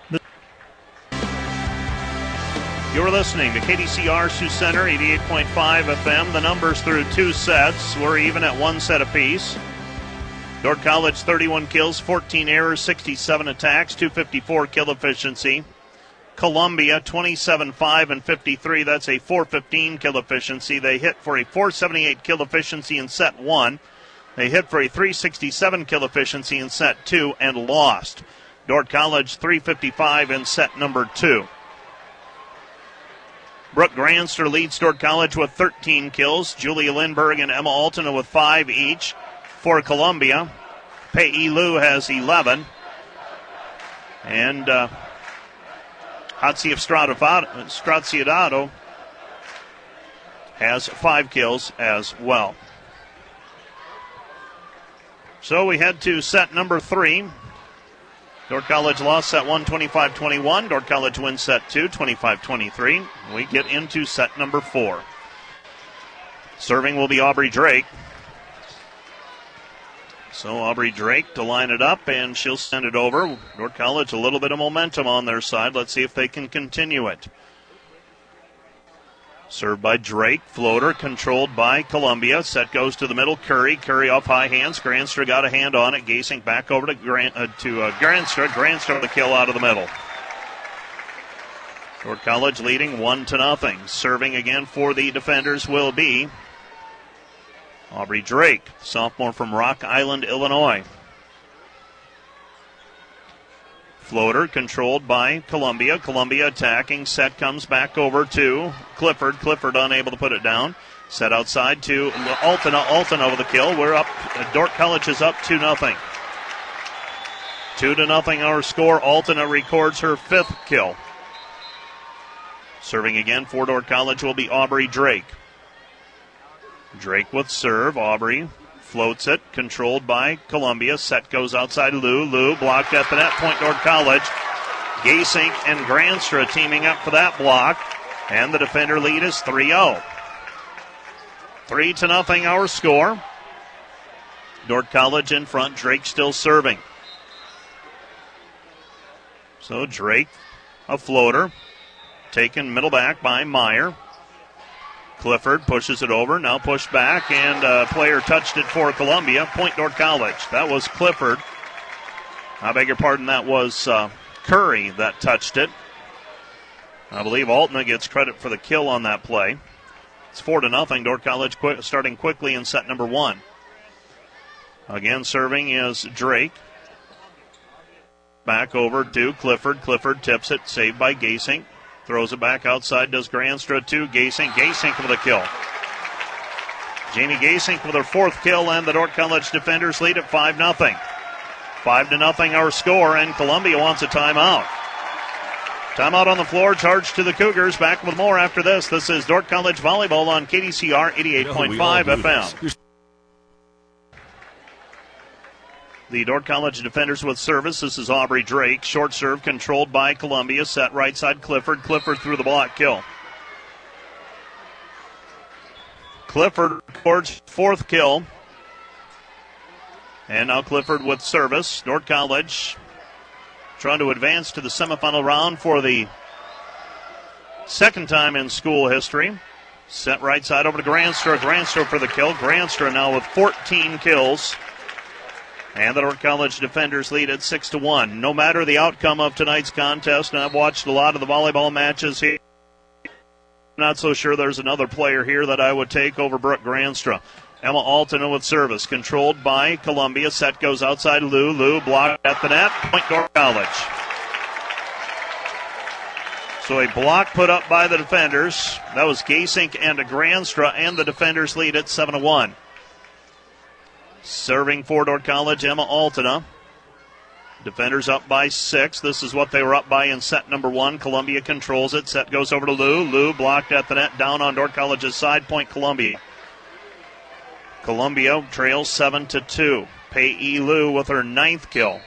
You're listening to K D C R Sioux Center eighty-eight point five F M. The numbers through two sets. We're even at one set apiece. Dordt College thirty-one kills, fourteen errors, sixty-seven attacks, two fifty-four kill efficiency. Columbia twenty-seven five and fifty-three. That's a four fifteen kill efficiency. They hit for a four seventy-eight kill efficiency in set one. They hit for a three sixty-seven kill efficiency in set two and lost. Dordt College three fifty-five in set number two. Brooke Granster leads Dordt College with thirteen kills. Julia Lindberg and Emma Altena with five each. For Columbia, Pei Lu has eleven. And uh, Hatsi Stratiato has five kills as well. So we head to set number three. Dordt College lost set one, twenty-five twenty-one. Dordt College wins set two, twenty-five twenty-three. We get into set number four. Serving will be Aubrey Drake. So Aubrey Drake to line it up, and she'll send it over. Dordt College, a little bit of momentum on their side. Let's see if they can continue it. Served by Drake. Floater controlled by Columbia. Set goes to the middle. Curry. Curry off high hands. Granstra got a hand on it. Gasink back over to, Gran- uh, to uh, Granstra. Granstra the kill out of the middle. Dordt College leading one to nothing. Serving again for the defenders will be Aubrey Drake, sophomore from Rock Island, Illinois. Floater controlled by Columbia. Columbia attacking. Set comes back over to Clifford. Clifford unable to put it down. Set outside to Altena. Altena with the kill. We're up. Dordt College is up two nothing. Two to nothing our score. Altena records her fifth kill. Serving again for Dordt College will be Aubrey Drake. Drake with serve. Aubrey floats it. Controlled by Columbia. Set goes outside Lou. Lou blocked at the net. Point Dordt College. Gasink and Granstra teaming up for that block. And the defender lead is three oh. Three to nothing our score. Dordt College in front. Drake still serving. So Drake, a floater. Taken middle back by Meyer. Clifford pushes it over, now pushed back, and a player touched it for Columbia. Point Dordt College. That was Clifford. I beg your pardon, that was uh, Curry that touched it. I believe Altena gets credit for the kill on that play. It's four to nothing. Dordt College qu- starting quickly in set number one. Again, serving is Drake. Back over to Clifford. Clifford tips it, saved by Gasink. Throws it back outside, does Granstra to Gasink. Gasink with a kill. Jamie Gasink with her fourth kill, and the Dordt College defenders lead at five nothing. five to nothing our score, and Columbia wants a timeout. Timeout on the floor, charge to the Cougars. Back with more after this. This is Dordt College Volleyball on K D C R eighty-eight point five F M. The Dordt College defenders with service. This is Aubrey Drake. Short serve controlled by Columbia. Set right side Clifford. Clifford through the block kill. Clifford records fourth kill. And now Clifford with service. Dordt College trying to advance to the semifinal round for the second time in school history. Set right side over to Granstra. Granstra for the kill. Granstra now with fourteen kills. And the Dordt College defenders lead at six to one. No matter the outcome of tonight's contest, and I've watched a lot of the volleyball matches here, I'm not so sure there's another player here that I would take over Brooke Granstra. Emma Altena with service, controlled by Columbia. Set goes outside Lou. Lou blocked at the net. Point Dordt College. So a block put up by the defenders. That was Gasink and a Granstra, and the defenders lead at seven to one. Serving for Dordt College, Emma Altena. Defenders up by six. This is what they were up by in set number one. Columbia controls it. Set goes over to Lou. Lou blocked at the net, down on Dordt College's side. Point Columbia. Columbia trails seven to two. Pei Lu with her ninth kill.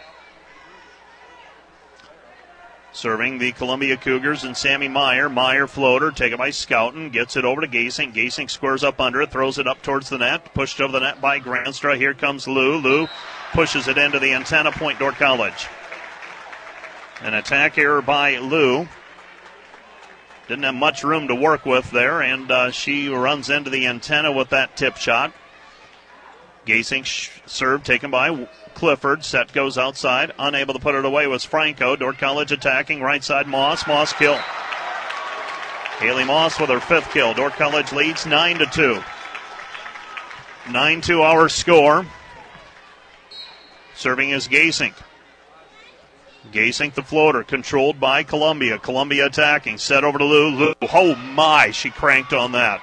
Serving the Columbia Cougars and Sammy Meyer. Meyer floater taken by Scouten. Gets it over to Gasink. Gasink squares up under it. Throws it up towards the net. Pushed over the net by Granstra. Here comes Lou. Lou pushes it into the antenna. Point Dordt College. An attack error by Lou. Didn't have much room to work with there. And uh, she runs into the antenna with that tip shot. Gasink sh- serve taken by Clifford. Set goes outside. Unable to put it away was Franco. Dordt College attacking. Right side Moss. Moss kill. Haley Moss with her fifth kill. Dordt College leads nine to two. nine two our score. Serving is Gasink. Gasink the floater. Controlled by Columbia. Columbia attacking. Set over to Lou. Lou. Oh my. She cranked on that.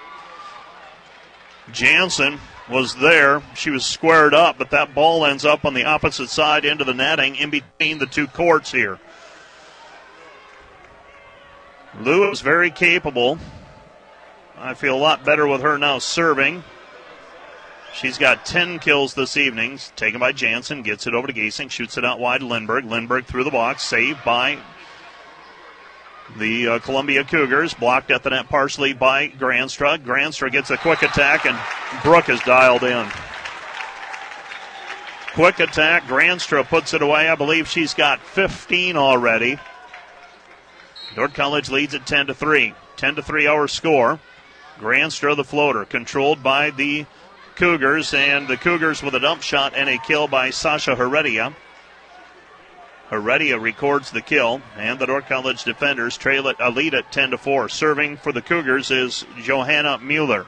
Jansen was there. She was squared up, but that ball ends up on the opposite side into the netting in between the two courts here. Lou is very capable. I feel a lot better with her now serving. She's got ten kills this evening. Taken by Jansen. Gets it over to Gasink. Shoots it out wide to Lindbergh. Lindbergh through the box. Saved by the uh, Columbia Cougars. Blocked at the net partially by Granstra. Granstra gets a quick attack, and Brooke is dialed in. Quick attack. Granstra puts it away. I believe she's got fifteen already. Dordt College leads at ten to three. ten to three our score. Granstra the floater. Controlled by the Cougars, and the Cougars with a dump shot and a kill by Sasha Heredia. Heredia records the kill, and the Dordt College defenders trail it, a lead at ten to four. Serving for the Cougars is Johanna Mueller.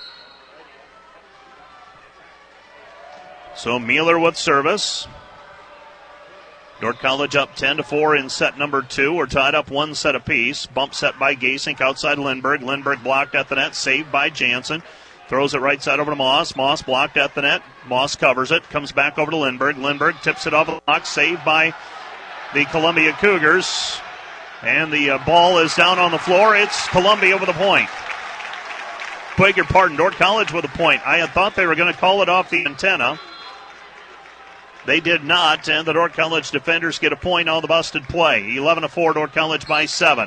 So Mueller with service. Dordt College up ten to four in set number two. We're tied up one set apiece. Bump set by Gasink outside Lindbergh. Lindbergh blocked at the net, saved by Jansen. Throws it right side over to Moss. Moss blocked at the net. Moss covers it. Comes back over to Lindbergh. Lindbergh tips it off the block. Saved by the Columbia Cougars. And the uh, ball is down on the floor. It's Columbia with a point. Beg your pardon, Dordt College with a point. I had thought they were going to call it off the antenna. They did not, and the Dordt College defenders get a point on the busted play. eleven to four, Dordt College by seven.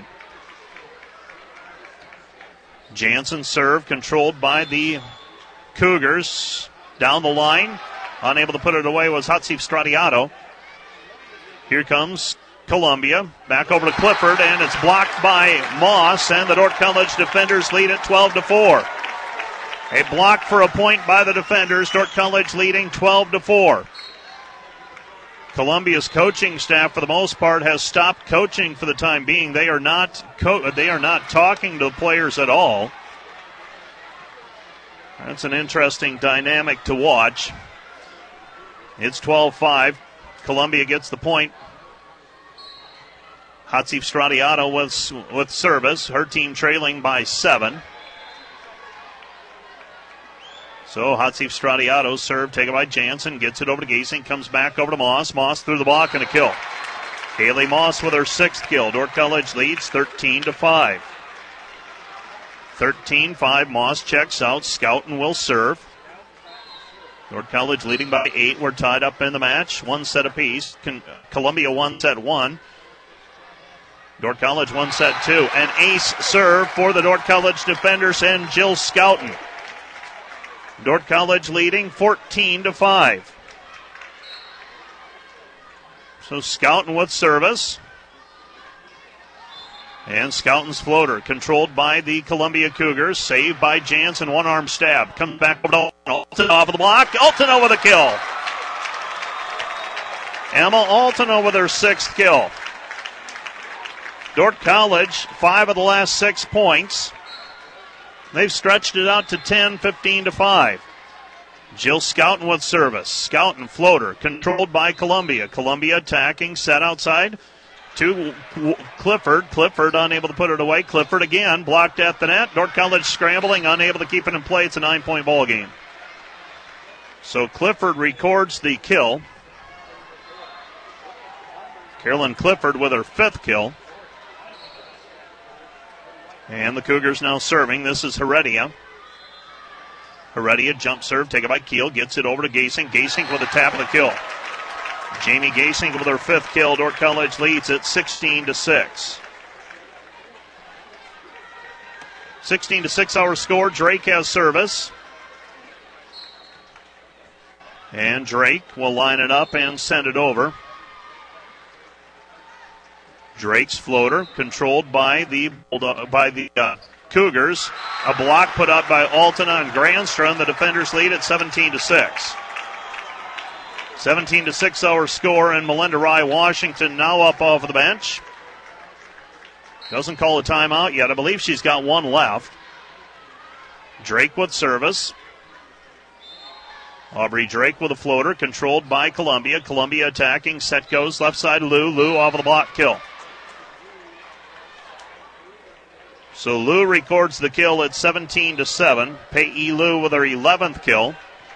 Jansen serve controlled by the Cougars. Down the line. Unable to put it away was Hatsif Stradiato. Here comes Columbia. Back over to Clifford, and it's blocked by Moss, and the Dordt College defenders lead at twelve to four. A block for a point by the defenders. Dordt College leading twelve to four. Columbia's coaching staff, for the most part, has stopped coaching for the time being. They are not co- they are not talking to the players at all. That's an interesting dynamic to watch. It's twelve five. Columbia gets the point. Hatsif Stradiato with, with service. Her team trailing by seven. So Hatsif Stradiato serve taken by Jansen. Gets it over to Gasink. Comes back over to Moss. Moss through the block and a kill. Haley Moss with her sixth kill. Dordt College leads thirteen to five. thirteen five. Moss checks out. Scouten will serve. Dordt College leading by eight. We're tied up in the match. One set apiece. Con- Columbia one set one. Dordt College one set two. An ace serve for the Dordt College defenders and Jill Scouten. Dordt College leading fourteen to five. So Scouten with service. And Scouten's floater controlled by the Columbia Cougars. Saved by Jansen. One arm stab. Comes back over to Alton off of the block. Altona with a kill. Emma Altona with her sixth kill. Dordt College, five of the last six points. They've stretched it out to ten, fifteen to five. Jill Scouten with service. Scouten floater controlled by Columbia. Columbia attacking, set outside to Clifford. Clifford unable to put it away. Clifford again blocked at the net. Dordt College scrambling, unable to keep it in play. It's a nine-point ball game. So Clifford records the kill. Carolyn Clifford with her fifth kill. And the Cougars now serving. This is Heredia. Heredia jump serve, taken by Keel, gets it over to Gasink. Gasink with a tap of the kill. Jamie Gasink with her fifth kill. Dordt College leads it sixteen to six. sixteen to six our score. Drake has service. And Drake will line it up and send it over. Drake's floater controlled by the by the uh, Cougars. A block put up by Altena and Granstra. The defenders lead at seventeen to six. seventeen to six our score, and Melinda Rye Washington now up off of the bench. Doesn't call a timeout yet. I believe she's got one left. Drake with service. Aubrey Drake with a floater, controlled by Columbia. Columbia attacking. Set goes left side. Lou. Lou off of the block kill. So Lou records the kill at seventeen to seven. Pei Lou with her eleventh kill.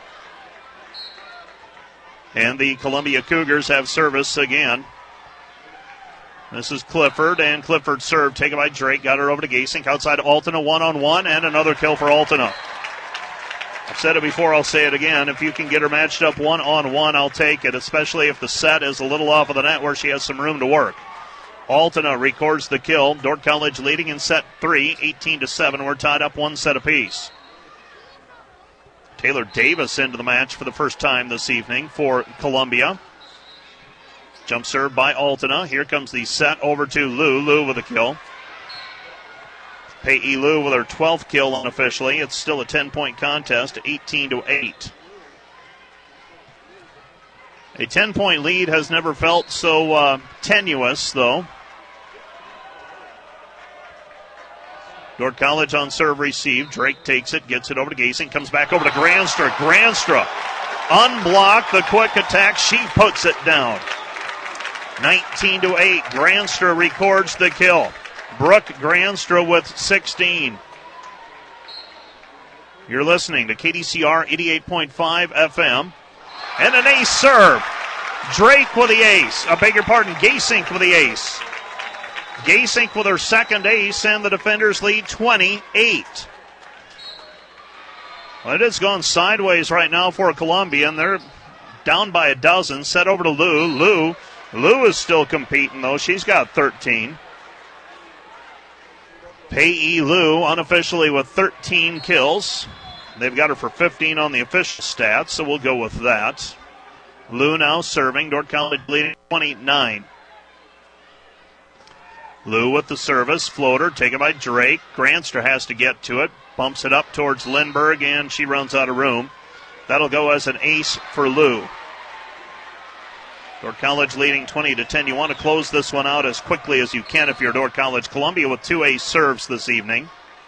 And the Columbia Cougars have service again. This is Clifford, and Clifford served, taken by Drake, got her over to Gasink, outside Altena, one-on-one, and another kill for Altena. I've said it before, I'll say it again. If you can get her matched up one-on-one, I'll take it, especially if the set is a little off of the net where she has some room to work. Altena records the kill. Dordt College leading in set three, eighteen to seven. We're tied up one set apiece. Taylor Davis into the match for the first time this evening for Columbia. Jump serve by Altena. Here comes the set over to Lou. Lou with a kill. Pei Lou with her twelfth kill unofficially. It's still a ten-point contest, eighteen to eight. A ten-point lead has never felt so uh, tenuous, though. Dordt College on serve receive. Drake takes it, gets it over to Gasink, comes back over to Granstra. Granstra unblocked the quick attack. She puts it down. nineteen to eight. Granstra records the kill. Brooke Granstra with sixteen. You're listening to K D C R eighty-eight point five F M. And an ace serve. Drake with the ace. I beg your pardon, Gasink with the ace. Gasink with her second ace, and the defenders lead twenty-eight. Well, it has gone sideways right now for Columbia, and they're down by a dozen. Set over to Lou. Lou. Lou is still competing, though. She's got thirteen. Pei Lou unofficially with thirteen kills. They've got her for fifteen on the official stats, so we'll go with that. Lou now serving. Dordt College leading twenty-nine. Lou with the service. Floater taken by Drake. Granstra has to get to it. Bumps it up towards Lindbergh, and she runs out of room. That'll go as an ace for Lou. Dordt College leading twenty to ten. You want to close this one out as quickly as you can if you're Dordt College. Columbia with two ace serves this evening.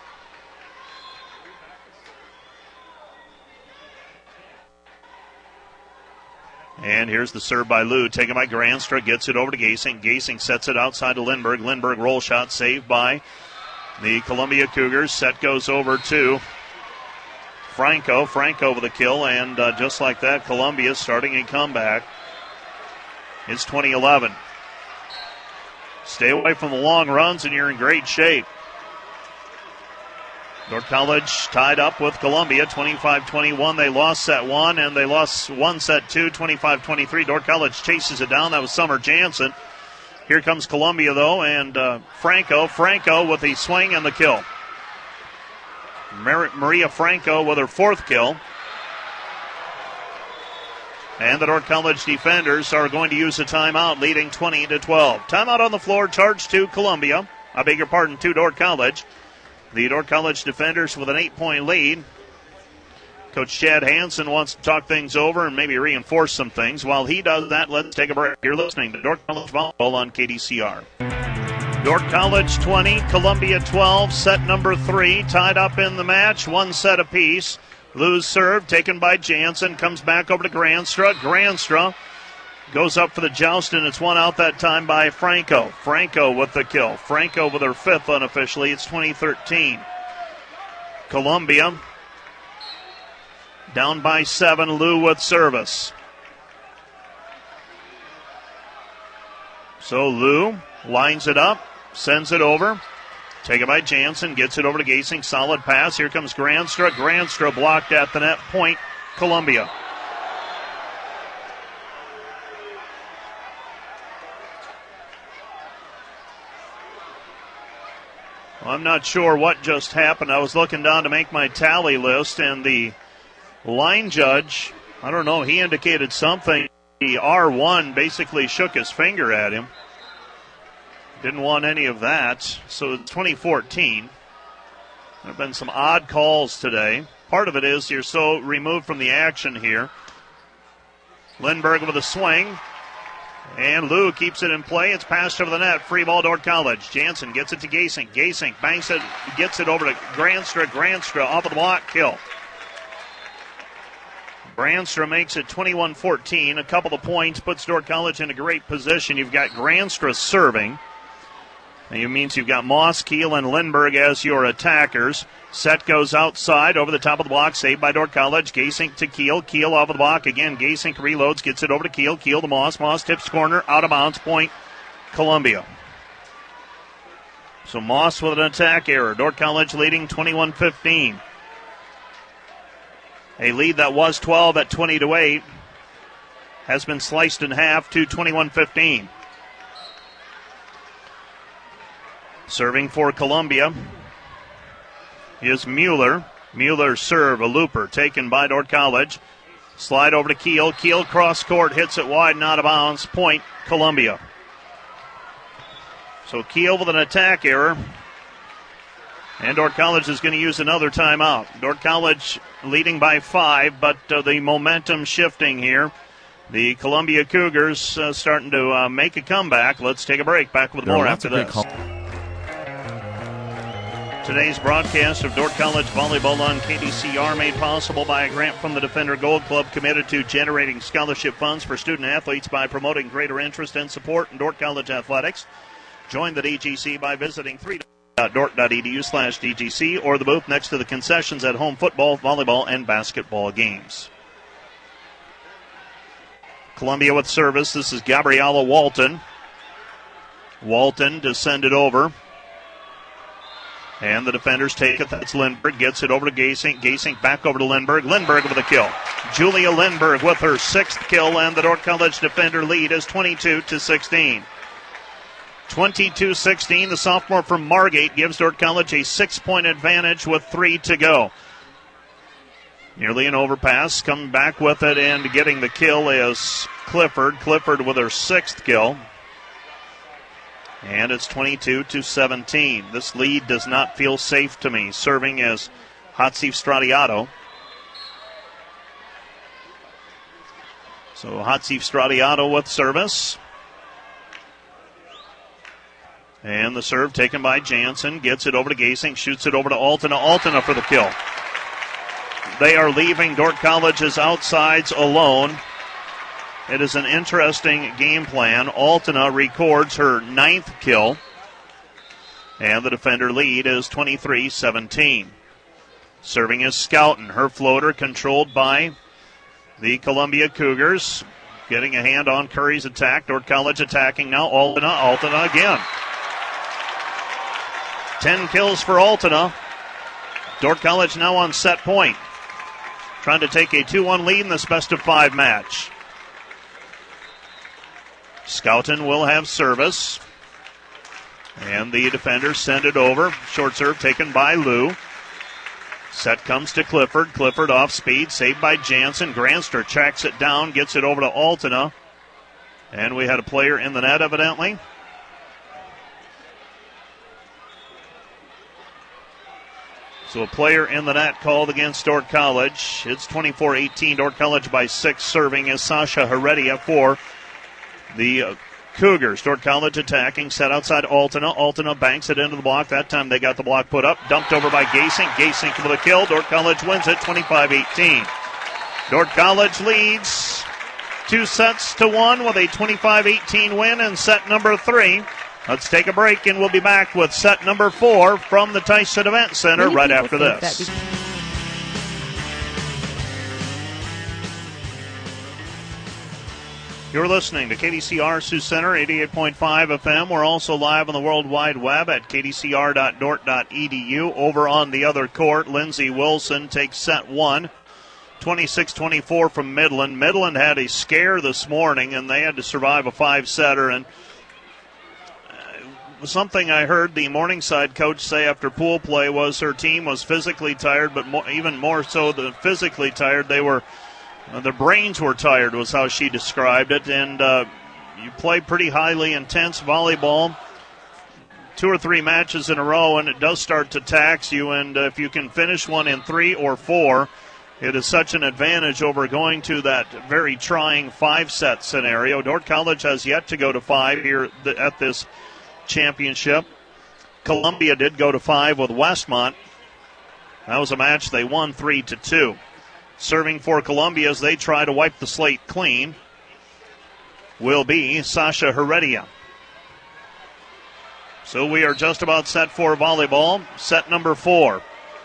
And here's the serve by Lou, taken by Granstra, gets it over to Gasink. Gasink sets it outside to Lindbergh. Lindbergh roll shot saved by the Columbia Cougars. Set goes over to Franco. Franco with a kill, and uh, just like that, Columbia starting a comeback. It's twenty eleven. Stay away from the long runs, and you're in great shape. Dordt College tied up with Columbia, twenty-five twenty-one. They lost set one, and they lost one set two, twenty-five twenty-three. Dordt College chases it down. That was Summer Jansen. Here comes Columbia, though, and uh, Franco. Franco with the swing and the kill. Mar- Maria Franco with her fourth kill. And the Dordt College defenders are going to use a timeout, leading twenty to twelve. Timeout on the floor, charged to Columbia. I beg your pardon, to Dordt College. The Dordt College defenders with an eight-point lead. Coach Chad Hansen wants to talk things over and maybe reinforce some things. While he does that, let's take a break. You're listening to Dordt College Volleyball on K D C R. Dordt College twenty, Columbia twelve, set number three, tied up in the match, one set apiece. Lou's serve, taken by Jansen, comes back over to Granstra. Granstra goes up for the joust, and it's one out that time by Franco. Franco with the kill. Franco with her fifth unofficially. It's twenty thirteen. Columbia down by seven. Lou with service. So Lou lines it up, sends it over. Taken by Jansen, gets it over to Gasing. Solid pass. Here comes Granstra. Granstra blocked at the net. Point, Columbia. Well, I'm not sure what just happened. I was looking down to make my tally list, and the line judge, I don't know, he indicated something. The R one basically shook his finger at him. Didn't want any of that. So it's twenty fourteen. There have been some odd calls today. Part of it is you're so removed from the action here. Lindbergh with a swing. And Lou keeps it in play. It's passed over the net. Free ball, Dordt College. Jansen gets it to Gasing. Gasing banks it, gets it over to Granstra. Granstra off of the block, kill. Granstra makes it twenty-one fourteen. A couple of points puts Dordt College in a great position. You've got Granstra serving. And it means you've got Moss, Keel, and Lindbergh as your attackers. Set goes outside over the top of the block. Saved by Dordt College. Gasing to Keel. Keel off of the block. Again, Gasing reloads. Gets it over to Keel. Keel to Moss. Moss tips corner. Out of bounds. Point, Columbia. So Moss with an attack error. Dordt College leading twenty-one fifteen. A lead that was twelve at twenty to eight has been sliced in half to twenty-one fifteen. Serving for Columbia is Mueller. Mueller serve, a looper taken by Dordt College. Slide over to Keel. Keel cross court, hits it wide and out of bounds. Point, Columbia. So Keel with an attack error. And Dordt College is going to use another timeout. Dordt College leading by five, but uh, the momentum shifting here. The Columbia Cougars uh, starting to uh, make a comeback. Let's take a break. Back with more after this. Today's broadcast of Dordt College Volleyball on K D C R made possible by a grant from the Defender Gold Club committed to generating scholarship funds for student athletes by promoting greater interest and support in Dordt College athletics. Join the D G C by visiting three dot dort dot e d u slash D G C or the booth next to the concessions at home football, volleyball, and basketball games. Columbia with service. This is Gabriella Walton. Walton to send it over. And the defenders take it. That's Lindbergh. Gets it over to Gasing. Gasing back over to Lindbergh. Lindbergh with a kill. Julia Lindbergh with her sixth kill, and the Dordt College defender lead is twenty-two to sixteen. twenty-two sixteen. The sophomore from Margate gives Dordt College a six-point advantage with three to go. Nearly an overpass. Coming back with it and getting the kill is Clifford. Clifford with her sixth kill. And it's twenty-two to seventeen. This lead does not feel safe to me. Serving as Hatsif Stradiato. So Hatsif Stradiato with service. And the serve taken by Jansen. Gets it over to Gasing. Shoots it over to Altena. Altena for the kill. They are leaving Dordt College's outsides alone. It is an interesting game plan. Altena records her ninth kill. And the defender lead is twenty-three seventeen. Serving is Scouten. Her floater controlled by the Columbia Cougars. Getting a hand on Curry's attack. Dordt College attacking now. Altena. Altena again. Ten kills for Altena. Dordt College now on set point. Trying to take a two one lead in this best of five match. Scouten will have service. And the defenders send it over. Short serve taken by Lou. Set comes to Clifford. Clifford off speed. Saved by Jansen. Granster tracks it down. Gets it over to Altena. And we had a player in the net evidently. So a player in the net called against Dordt College. It's twenty-four eighteen. Dordt College by six. Serving is Sasha Heredia for the uh, Cougars. Dordt College attacking. Set outside Altena. Altena banks it into the block. That time they got the block put up. Dumped over by Gasing. Gasing with a kill. Dordt College wins it twenty-five eighteen. Dordt College leads two sets to one with a twenty-five eighteen win in set number three. Let's take a break, and we'll be back with set number four from the Tyson Event Center right after this. You're listening to K D C R Sioux Center, eighty-eight point five F M. We're also live on the World Wide Web at k d c r dot dort dot e d u. Over on the other court, Lindsey Wilson takes set one, twenty-six twenty-four from Midland. Midland had a scare this morning, and they had to survive a five-setter. And uh, something I heard the Morningside coach say after pool play was her team was physically tired, but more, even more so than physically tired, they were Uh, their brains were tired was how she described it, and uh, you play pretty highly intense volleyball two or three matches in a row, and it does start to tax you, and uh, if you can finish one in three or four, it is such an advantage over going to that very trying five-set scenario. Dordt College has yet to go to five here th- at this championship. Columbia did go to five with Westmont. That was a match they won three to two. Serving for Columbia as they try to wipe the slate clean will be Sasha Heredia. So we are just about set for volleyball. Set number four.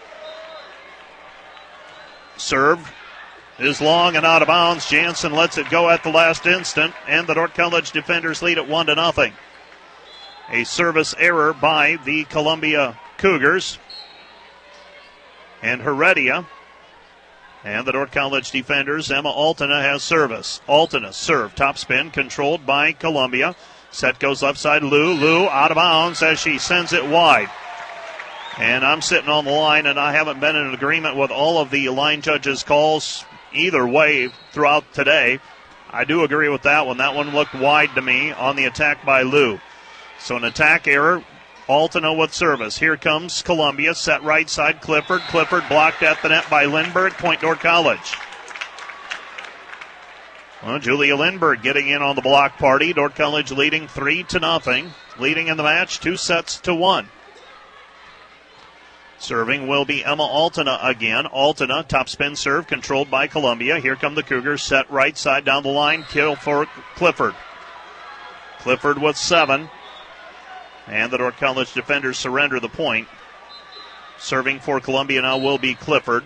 Serve is long and out of bounds. Jansen lets it go at the last instant, and the Dordt College defenders lead at one to nothing. A service error by the Columbia Cougars. And Heredia and the Dordt College defenders, Emma Altena has service. Altena serve, top spin, controlled by Columbia. Set goes left side, Lou. Lou out of bounds as she sends it wide. And I'm sitting on the line, and I haven't been in agreement with all of the line judges' calls either way throughout today. I do agree with that one. That one looked wide to me on the attack by Lou. So an attack error. Altena with service. Here comes Columbia. Set right side, Clifford. Clifford blocked at the net by Lindbergh. Point Dordt College. Well, Julia Lindbergh getting in on the block party. Dordt College leading three to nothing. Leading in the match two sets to one. Serving will be Emma Altena again. Altena, top spin serve, controlled by Columbia. Here come the Cougars. Set right side down the line. Kill for Clifford. Clifford with seven. And the Dordt College defenders surrender the point. Serving for Columbia now will be Clifford.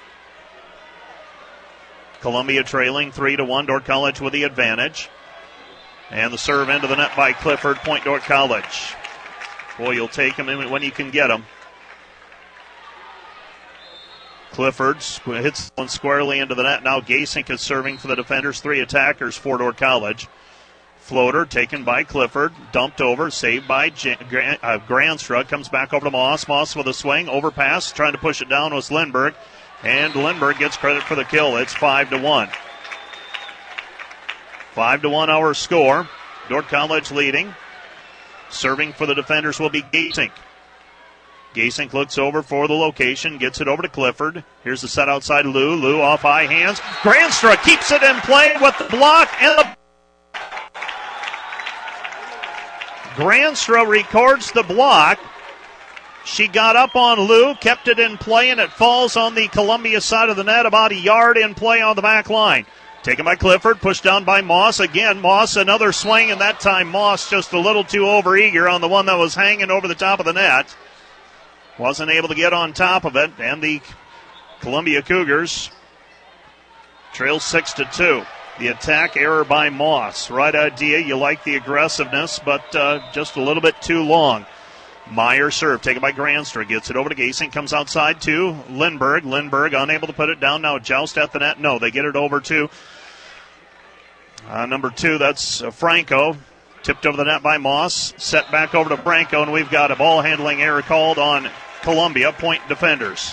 Columbia trailing three to one. Dordt College with the advantage. And the serve into the net by Clifford. Point Dordt College. Boy, you'll take them when you can get them. Clifford hits one squarely into the net. Now Gasink is serving for the defenders. Three attackers for Dordt College. Floater taken by Clifford, dumped over, saved by Jan- Gran- uh, Granstra. Comes back over to Moss. Moss with a swing, overpass, trying to push it down was Lindbergh, and Lindbergh gets credit for the kill. It's five to one. Five to one our score. Dordt College leading. Serving for the defenders will be Gasink. Gasink looks over for the location, gets it over to Clifford. Here's the set outside Lou. Lou off high hands. Granstra keeps it in play with the block and the Granstra records the block. She got up on Lou, kept it in play, and it falls on the Columbia side of the net, about a yard in play on the back line. Taken by Clifford, pushed down by Moss. Again, Moss, another swing, and that time Moss just a little too overeager on the one that was hanging over the top of the net. Wasn't able to get on top of it, and the Columbia Cougars trail six to two. The attack error by Moss. Right idea. You like the aggressiveness, but uh, just a little bit too long. Meyer serve taken by Granstra. Gets it over to Gasink. Comes outside to Lindbergh. Lindbergh unable to put it down. Now joust at the net. No, they get it over to uh, number two. That's uh, Franco. Tipped over the net by Moss. Set back over to Franco, and we've got a ball handling error called on Columbia. Point defenders.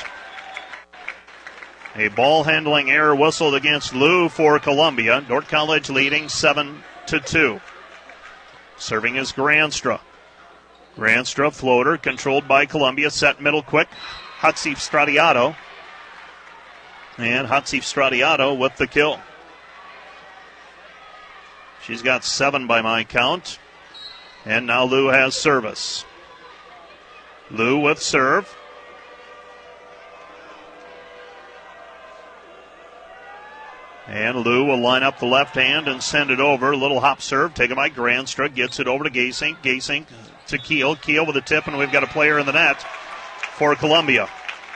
A ball handling error whistled against Lou for Columbia. Dordt College leading seven to two. Serving is Granstra. Granstra floater controlled by Columbia. Set middle quick. Hatsif Stradiato. And Hatsif Stradiato with the kill. She's got seven by my count. And now Lou has service. Lou with serve. And Lou will line up the left hand and send it over. A little hop serve taken by Granstra. Gets it over to Gasink. Gasink to Keel. Keel with a tip, and we've got a player in the net for Columbia.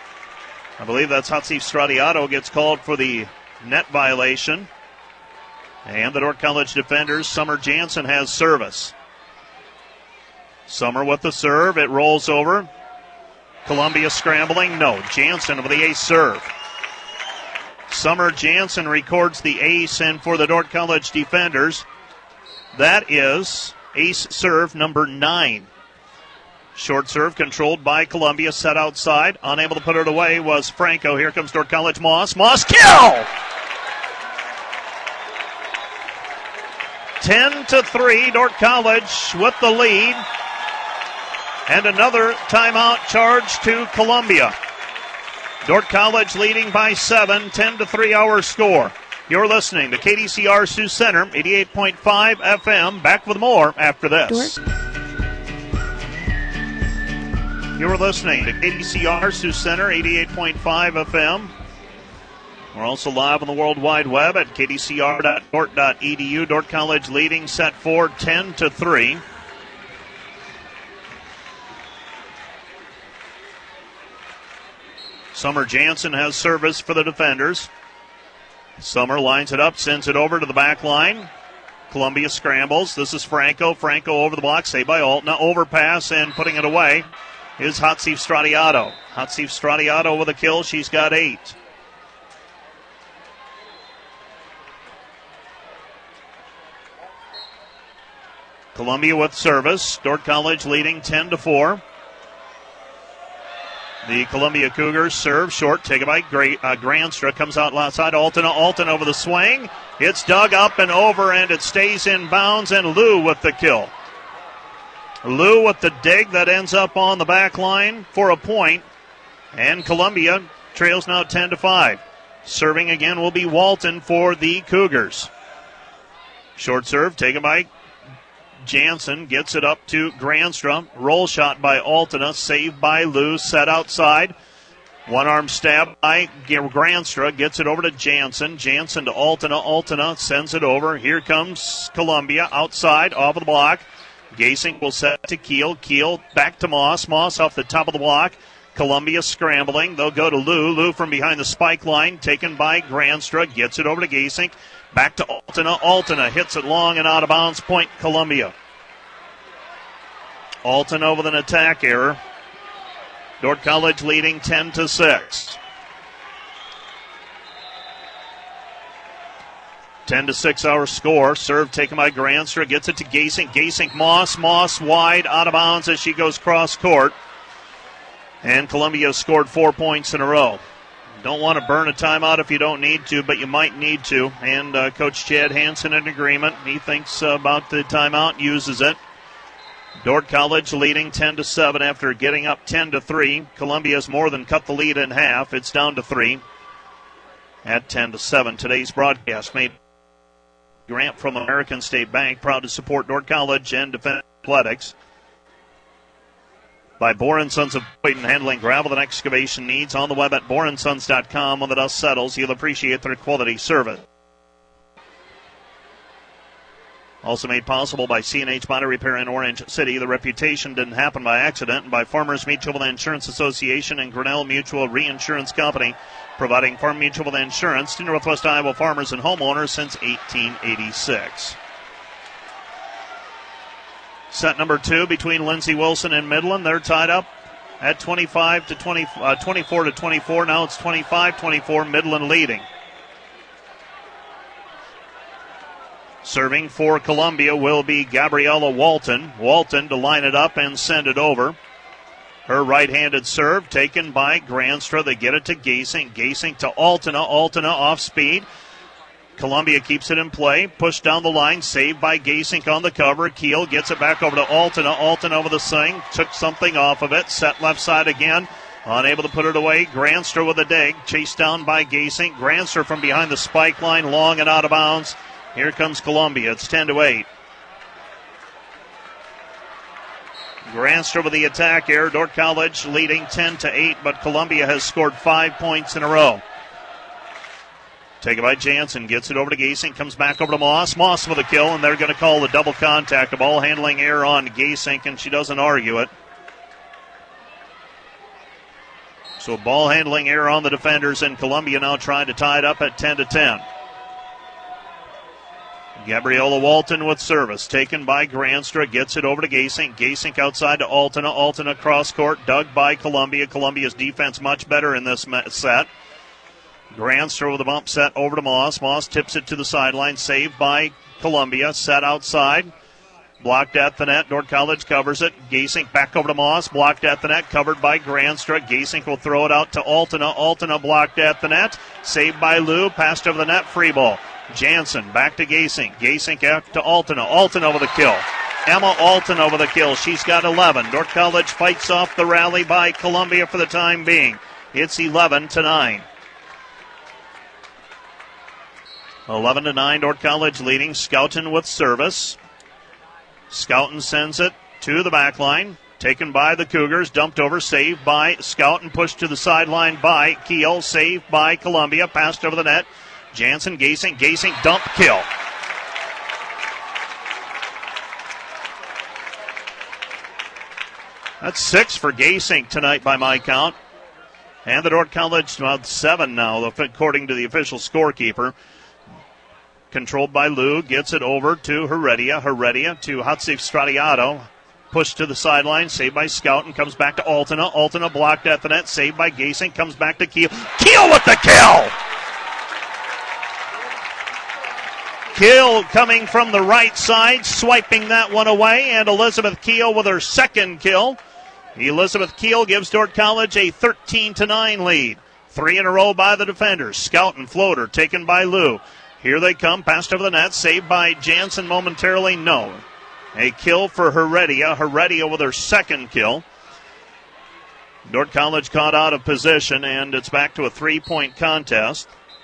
I believe that's Hatsif Stradiato gets called for the net violation. And the Dordt College defenders, Summer Jansen has service. Summer with the serve. It rolls over. Columbia scrambling. No. Jansen with the ace serve. Summer Jansen records the ace, and for the Dordt College defenders, that is ace serve number nine. Short serve controlled by Columbia, set outside. Unable to put it away was Franco. Here comes Dordt College. Moss. Moss kill! ten to three, Dordt College with the lead. And another timeout charge to Columbia. Dordt College leading by seven, ten to three our score. You're listening to K D C R Sioux Center, eighty-eight point five F M. Back with more after this. Dordt. You're listening to K D C R Sioux Center, eighty-eight point five F M. We're also live on the World Wide Web at k d c r dot dordt dot e d u. Dordt College leading set four, ten to three. Summer Jansen has service for the defenders. Summer lines it up, sends it over to the back line. Columbia scrambles. This is Franco. Franco over the block, saved by Altna. Overpass and putting it away is Hatsiv Stradiato. Hatsiv Stradiato with a kill. She's got eight. Columbia with service. Dordt College leading ten to four. The Columbia Cougars serve short, take it by Gra- uh, Granstra, comes out left side. Altena, Alton over the swing. It's dug up and over, and it stays in bounds, and Lou with the kill. Lou with the dig that ends up on the back line for a point, and Columbia trails now ten to five. Serving again will be Walton for the Cougars. Short serve taken by Jansen, gets it up to Granstra. Roll shot by Altena, saved by Lou, set outside. One arm stab by Granstra, gets it over to Jansen. Jansen to Altena. Altena sends it over. Here comes Columbia outside, off of the block. Gasink will set to Keel. Keel back to Moss. Moss off the top of the block. Columbia scrambling. They'll go to Lou. Lou from behind the spike line, taken by Granstra. Gets it over to Gasink. Back to Altena. Altena hits it long and out of bounds. Point Columbia. Altena with an attack error. Dordt College leading ten to six. ten to six our score. Serve taken by Granstra. Gets it to Gasink. Gasink Moss. Moss wide out of bounds as she goes cross court. And Columbia scored four points in a row. Don't want to burn a timeout if you don't need to, but you might need to. And uh, Coach Chad Hansen in agreement. He thinks uh, about the timeout, uses it. Dordt College leading ten to seven after getting up ten to three. Columbia's more than cut the lead in half. It's down to three at ten to seven. Today's broadcast made grant from American State Bank, proud to support Dordt College and Defense Athletics. By Boren Sons of Boyden, handling gravel and excavation needs on the web at boren sons dot com. When the dust settles, you'll appreciate their quality service. Also made possible by C and H Body Repair in Orange City. The reputation didn't happen by accident. And by Farmers Mutual Insurance Association and Grinnell Mutual Reinsurance Company, providing farm mutual insurance to Northwest Iowa farmers and homeowners since eighteen eighty-six. Set number two between Lindsey Wilson and Midland. They're tied up at twenty-five to twenty, uh, twenty-four to twenty-four. Now it's twenty-five twenty-four, Midland leading. Serving for Columbia will be Gabriella Walton. Walton to line it up and send it over. Her right-handed serve taken by Granstra. They get it to Gasink. Gasink to Altena. Altena off speed. Columbia keeps it in play. Pushed down the line. Saved by Gasink on the cover. Keel gets it back over to Altena. Altena over the swing. Took something off of it. Set left side again. Unable to put it away. Granstra with a dig. Chased down by Gasink. Granstra from behind the spike line. Long and out of bounds. Here comes Columbia. It's ten to eight. Granstra with the attack here. Dordt College leading ten to eight, but Columbia has scored five points in a row. Taken by Jansen. Gets it over to Gasink. Comes back over to Moss. Moss with a kill, and they're going to call the double contact. A ball handling error on Gasink, and she doesn't argue it. So ball handling error on the defenders, and Columbia now trying to tie it up at ten to ten. Gabriella Walton with service. Taken by Granstra. Gets it over to Gasink. Gasink outside to Altena. Altena cross court. Dug by Columbia. Columbia's defense much better in this set. Granstra with a bump set over to Moss. Moss tips it to the sideline. Saved by Columbia. Set outside. Blocked at the net. Dordt College covers it. Gasink back over to Moss. Blocked at the net. Covered by Granstra. Gasink will throw it out to Altena. Altena blocked at the net. Saved by Lou. Passed over the net. Free ball. Jansen back to Gasink. Gasink out to Altena. Altena with a kill. Emma Altena over the kill. She's got eleven. Dordt College fights off the rally by Columbia for the time being. It's eleven to nine. eleven to nine. Dordt College leading. Scouten with service. Scouten sends it to the back line. Taken by the Cougars. Dumped over. Saved by Scouten. Pushed to the sideline by Keel. Saved by Columbia. Passed over the net. Jansen, Gasink. Gasink dump kill. That's six for Gasink tonight by my count. And the Dordt College, well, seven now, according to the official scorekeeper. Controlled by Lou, gets it over to Heredia. Heredia to Hatsif Stradiato. Pushed to the sideline, saved by Scouten, comes back to Altena. Altena blocked at the net, saved by Gasink, comes back to Keel. Keel with the kill! Keel coming from the right side, swiping that one away, and Elizabeth Keel with her second kill. Elizabeth Keel gives Dordt College a thirteen to nine lead. Three in a row by the defenders. Scouten floater taken by Lou. Here they come, passed over the net, saved by Jansen momentarily, no. A kill for Heredia. Heredia with her second kill. Dordt College caught out of position, and it's back to a three-point contest.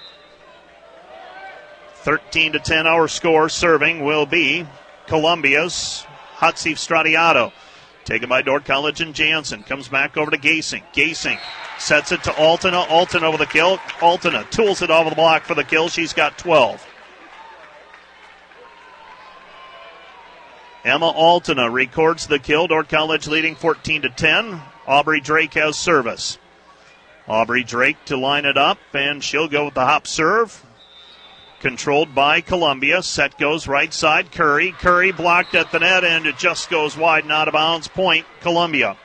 thirteen to ten our score. Serving will be Columbia's Hatsif Stradiato. Taken by Dordt College and Jansen. Comes back over to Gasink. Gasink sets it to Altena. Altena with the kill. Altena tools it off the block for the kill. She's got twelve. Emma Altena records the kill. Dordt College leading fourteen to ten. Aubrey Drake has service. Aubrey Drake to line it up, and she'll go with the hop serve. Controlled by Columbia. Set goes right side. Curry. Curry blocked at the net, and it just goes wide and out of bounds. Point, Columbia.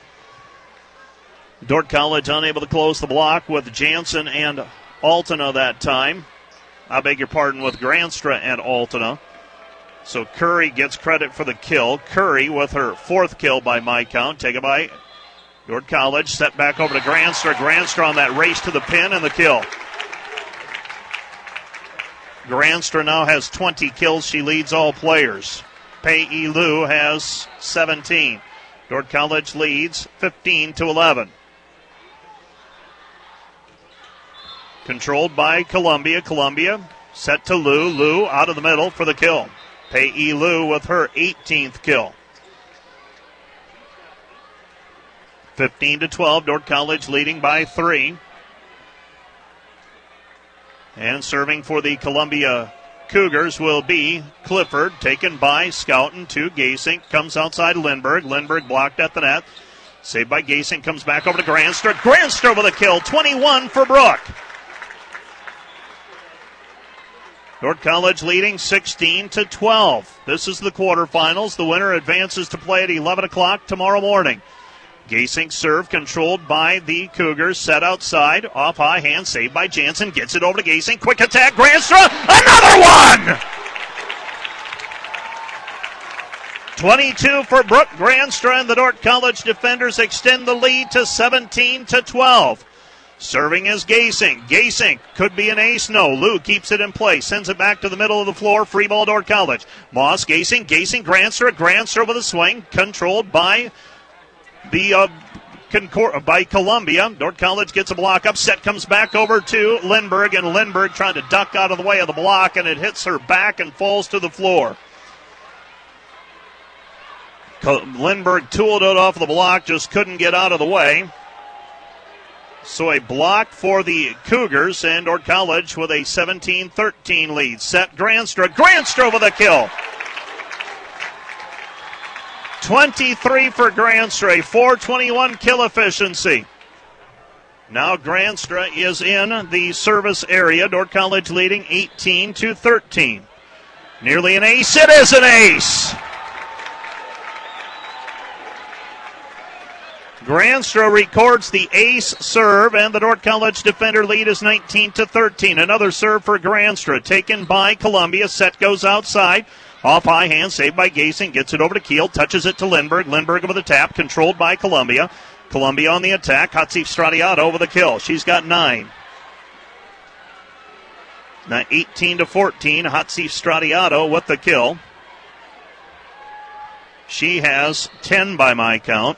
Dordt College unable to close the block with Jansen and Altena that time. I beg your pardon, with Granstra and Altena. So Curry gets credit for the kill. Curry with her fourth kill by my count. Taken by Dordt College. Set back over to Granstra. Granstra on that race to the pin and the kill. Granstra now has twenty kills. She leads all players. Pei Lu has seventeen. Dordt College leads fifteen to eleven. Controlled by Columbia. Columbia set to Lu. Lu out of the middle for the kill. Pei Lu with her eighteenth kill. fifteen to twelve. Dordt College leading by three. And serving for the Columbia Cougars will be Clifford, taken by Scouten to Gasink. Comes outside Lindbergh. Lindbergh blocked at the net. Saved by Gasink. Comes back over to Granstra. Granstra with a kill. twenty-one for Brooke. Dordt College leading sixteen to twelve. This is the quarterfinals. The winner advances to play at eleven o'clock tomorrow morning. Gasink serve controlled by the Cougars. Set outside. Off high hand. Saved by Jansen. Gets it over to Gasink. Quick attack. Granstra. Another one! twenty-two for Brooke Granstra, and the Dordt College defenders extend the lead to seventeen to twelve. Serving is Gasink. Gasink could be an ace. No. Lou keeps it in place. Sends it back to the middle of the floor. Free ball Dordt College. Moss, Gasink. Gasink, Granstra. Granstra with a swing. Controlled by the uh, Concord, by Columbia. Dordt College gets a block up. Set comes back over to Lindbergh, and Lindbergh trying to duck out of the way of the block, and it hits her back and falls to the floor. Lindbergh tooled it off the block, just couldn't get out of the way. So a block for the Cougars, and Dordt College with a seventeen thirteen lead. Set Granstra. Granstra with a kill. twenty-three for Granstra, four twenty-one kill efficiency. Now Granstra is in the service area. Dordt College leading eighteen to thirteen. Nearly an ace. It is an ace. Granstra records the ace serve, and the Dordt College defender lead is nineteen to thirteen. Another serve for Granstra, taken by Columbia. Set goes outside. Off high hand, saved by Gasing. Gets it over to Keel, touches it to Lindberg. Lindberg with a tap, controlled by Columbia. Columbia on the attack. Hatsif Stradiato with a kill. She's got nine. Now eighteen to fourteen. Hatsif Stradiato with the kill. She has ten by my count.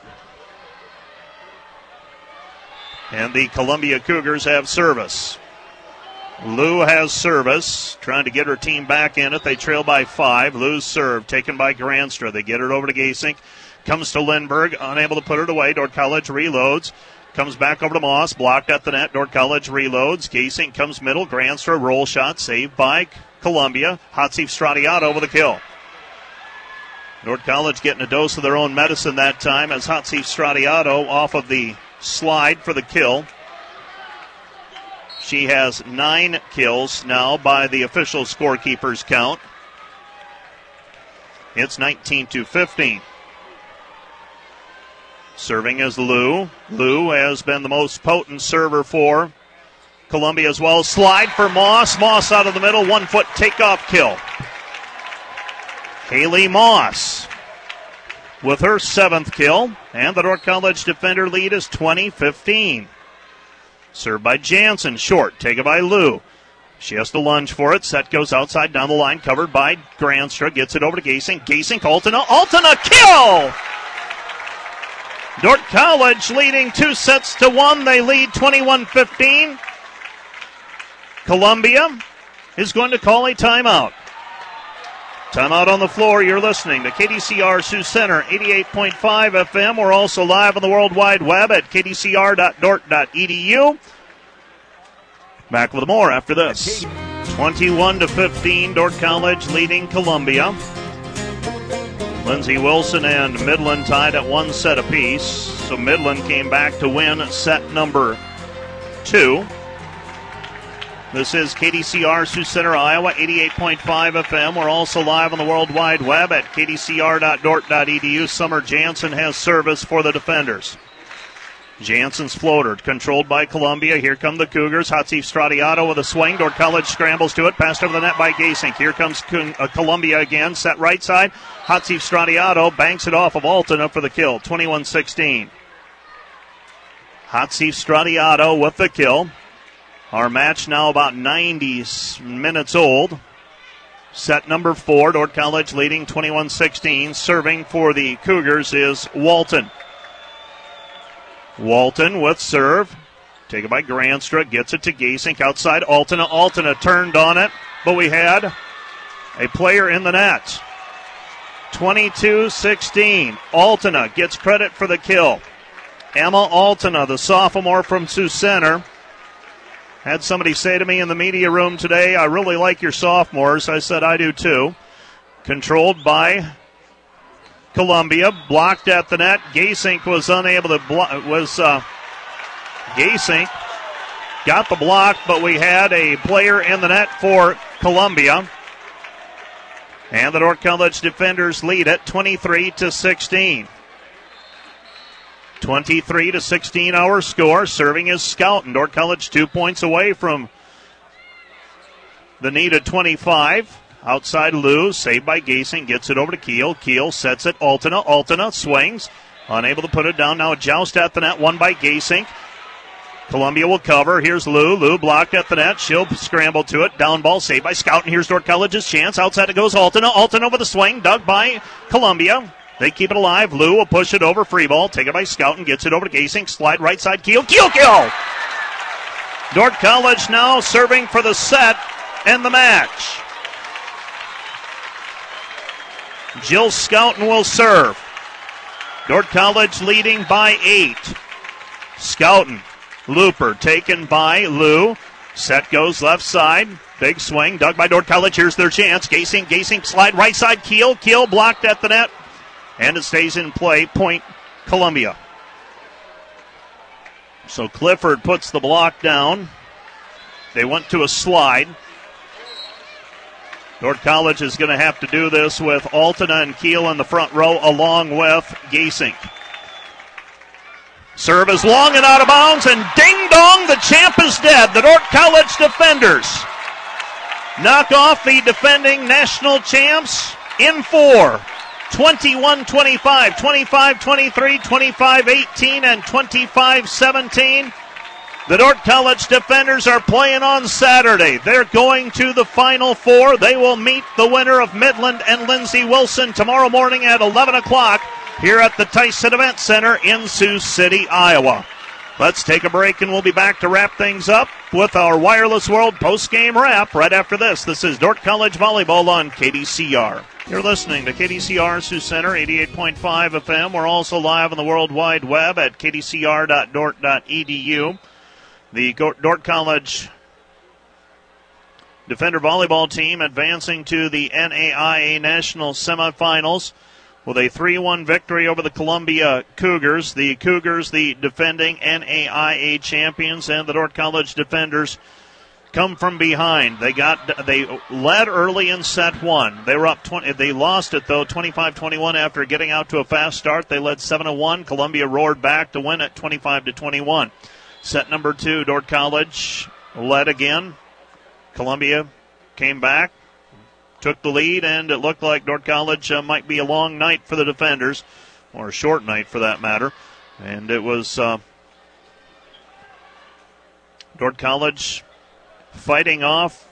And the Columbia Cougars have service. Lou has service, trying to get her team back in it. They trail by five. Lou's serve, taken by Granstra. They get it over to Gasink. Comes to Lindberg, unable to put it away. Dordt College reloads. Comes back over to Moss, blocked at the net. Dordt College reloads. Gasink comes middle. Granstra, roll shot, saved by Columbia. Hatsif Stradiato with a kill. Dordt College getting a dose of their own medicine that time as Hatsif Stradiato off of the slide for the kill. She has nine kills now by the official scorekeeper's count. It's nineteen to fifteen. Serving is Lou. Lou has been the most potent server for Columbia as well. Slide for Moss. Moss out of the middle. One foot takeoff kill. Haley Moss with her seventh kill. And the Dordt College defender lead is twenty fifteen. Served by Jansen. Short. Taken by Lou. She has to lunge for it. Set goes outside down the line. Covered by Granstra. Gets it over to Gasing. Gasing, Altena. Altena, kill! Dordt College leading two sets to one. They lead twenty-one fifteen. Columbia is going to call a timeout. Timeout on the floor. You're listening to K D C R Sioux Center, eighty-eight point five F M. We're also live on the World Wide Web at k d c r dot dort dot e d u. Back with more after this. twenty-one to fifteen, Dordt College leading Columbia. Lindsey Wilson and Midland tied at one set apiece. So Midland came back to win set number two. This is K D C R Sioux Center, Iowa, eighty-eight point five F M. We're also live on the World Wide Web at k d c r dot dort dot e d u. Summer Jansen has service for the defenders. Jansen's floater, controlled by Columbia. Here come the Cougars. Hatsif Stradiato with a swing. Dordt College scrambles to it. Passed over the net by Gasink. Here comes Columbia again. Set right side. Hatsif Stradiato banks it off of Altena for the kill. twenty-one sixteen. Hatsif Stradiato with the kill. Our match now about ninety minutes old. Set number four, Dordt College leading twenty-one sixteen. Serving for the Cougars is Walton. Walton with serve. Taken by Granstra. Gets it to Gasink outside Altena. Altena turned on it, but we had a player in the net. twenty-two sixteen. Altena gets credit for the kill. Emma Altena, the sophomore from Sioux Center. Had somebody say to me in the media room today, I really like your sophomores. I said, I do too. Controlled by Columbia. Blocked at the net. Gasink was unable to block. Was uh, Gasink got the block, but we had a player in the net for Columbia. And the Dordt College defenders lead it twenty-three to sixteen. twenty-three to sixteen our score. Serving is Scouten. Dordt College two points away from the needed twenty-five. Outside Lou, saved by Gasing, gets it over to Keel. Keel sets it. Altena. Altena swings. Unable to put it down. Now a joust at the net, won by Gasing. Columbia will cover. Here's Lou. Lou blocked at the net. She'll scramble to it. Down ball saved by Scouten. Here's Dordt College's chance. Outside it goes Altena. Altena with a swing. Dug by Columbia. They keep it alive. Lou will push it over. Free ball. Taken by Scouten. Gets it over to Gasing. Slide right side. Keel. Keel kill! Dordt College now serving for the set and the match. Jill Scouten will serve. Dordt College leading by eight. Scouten. Looper taken by Lou. Set goes left side. Big swing. Dug by Dordt College. Here's their chance. Gasing. Gasing slide right side. Keel. Keel blocked at the net. And it stays in play. Point Columbia. So Clifford puts the block down. They went to a slide. Dordt College is going to have to do this with Altena and Kiel in the front row along with Gasink. Serve is long and out of bounds, and ding-dong, the champ is dead. The Dordt College defenders knock off the defending national champs in four. twenty-one twenty-five, twenty-five twenty-three, twenty-five eighteen, and twenty-five seventeen. The Dordt College defenders are playing on Saturday. They're going to the Final Four. They will meet the winner of Midland and Lindsey Wilson tomorrow morning at eleven o'clock here at the Tyson Event Center in Sioux City, Iowa. Let's take a break, and we'll be back to wrap things up with our Wireless World post-game wrap right after this. This is Dordt College Volleyball on K D C R. You're listening to K D C R Sioux Center, eighty-eight point five F M. We're also live on the World Wide Web at k d c r dot dort dot e d u. The Dordt College Defender Volleyball team advancing to the N A I A National Semifinals with a three one victory over the Columbia Cougars. The Cougars, the defending N A I A champions, and the Dordt College defenders come from behind. They got they led early in set one. They were up twenty. They lost it though, twenty-five twenty-one after getting out to a fast start. They led seven to one. Columbia roared back to win it twenty-five to twenty-one. Set number two, Dordt College led again. Columbia came back, took the lead, and it looked like Dordt College uh, might be a long night for the defenders, or a short night for that matter. And it was uh, Dordt College fighting off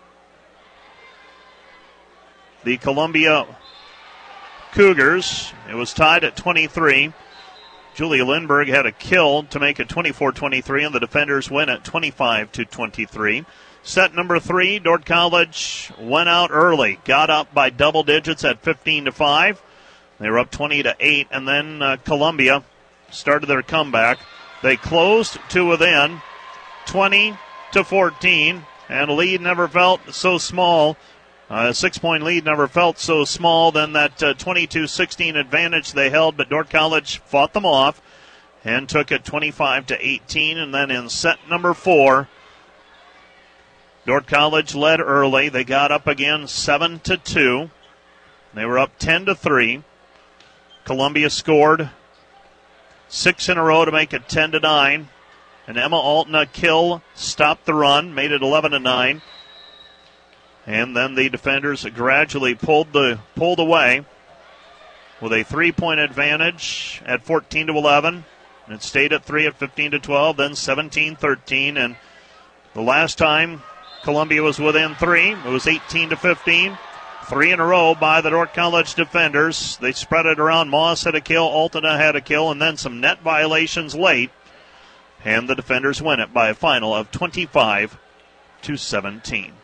the Columbia Cougars. It was tied at twenty-three. Julia Lindberg had a kill to make it twenty-four twenty-three, and the defenders win at twenty-five to twenty-three. Set number three, Dordt College went out early, got up by double digits at fifteen to five. They were up twenty to eight, and then uh, Columbia started their comeback. They closed to within twenty to fourteen, and a lead never felt so small. Uh, a six-point lead never felt so small than that uh, twenty-two sixteen advantage they held, but Dordt College fought them off and took it twenty-five to eighteen. And then in set number four, Dordt College led early. They got up again seven to two. They were up ten to three. Columbia scored six in a row to make it ten to nine. And Emma Altena kill stopped the run, made it eleven to nine. And then the defenders gradually pulled the pulled away with a three-point advantage at fourteen to eleven. And it stayed at three at fifteen to twelve, then seventeen thirteen. And the last time Columbia was within three, it was eighteen to fifteen. Three in a row by the Dordt College defenders. They spread it around. Moss had a kill, Altena had a kill, and then some net violations late. And the defenders win it by a final of twenty-five to seventeen.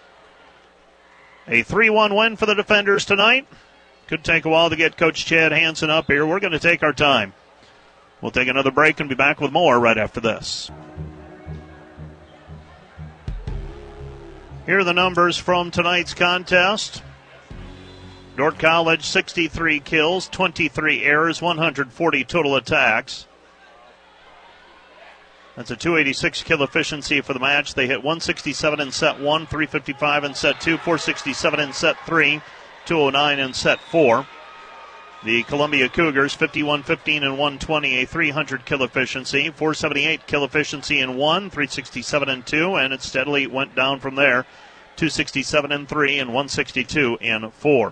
A three one win for the defenders tonight. Could take a while to get Coach Chad Hansen up here. We're going to take our time. We'll take another break and be back with more right after this. Here are the numbers from tonight's contest. Dordt College, sixty-three kills, twenty-three errors, one hundred forty total attacks. That's a two eighty-six kill efficiency for the match. They hit one sixty-seven in set one, three fifty-five in set two, four sixty-seven in set three, two oh nine in set four. The Columbia Cougars, fifty-one fifteen and one twenty, a three hundred kill efficiency, four seventy-eight kill efficiency in one, three sixty-seven in two, and it steadily went down from there. two sixty-seven in three and one sixty-two in four.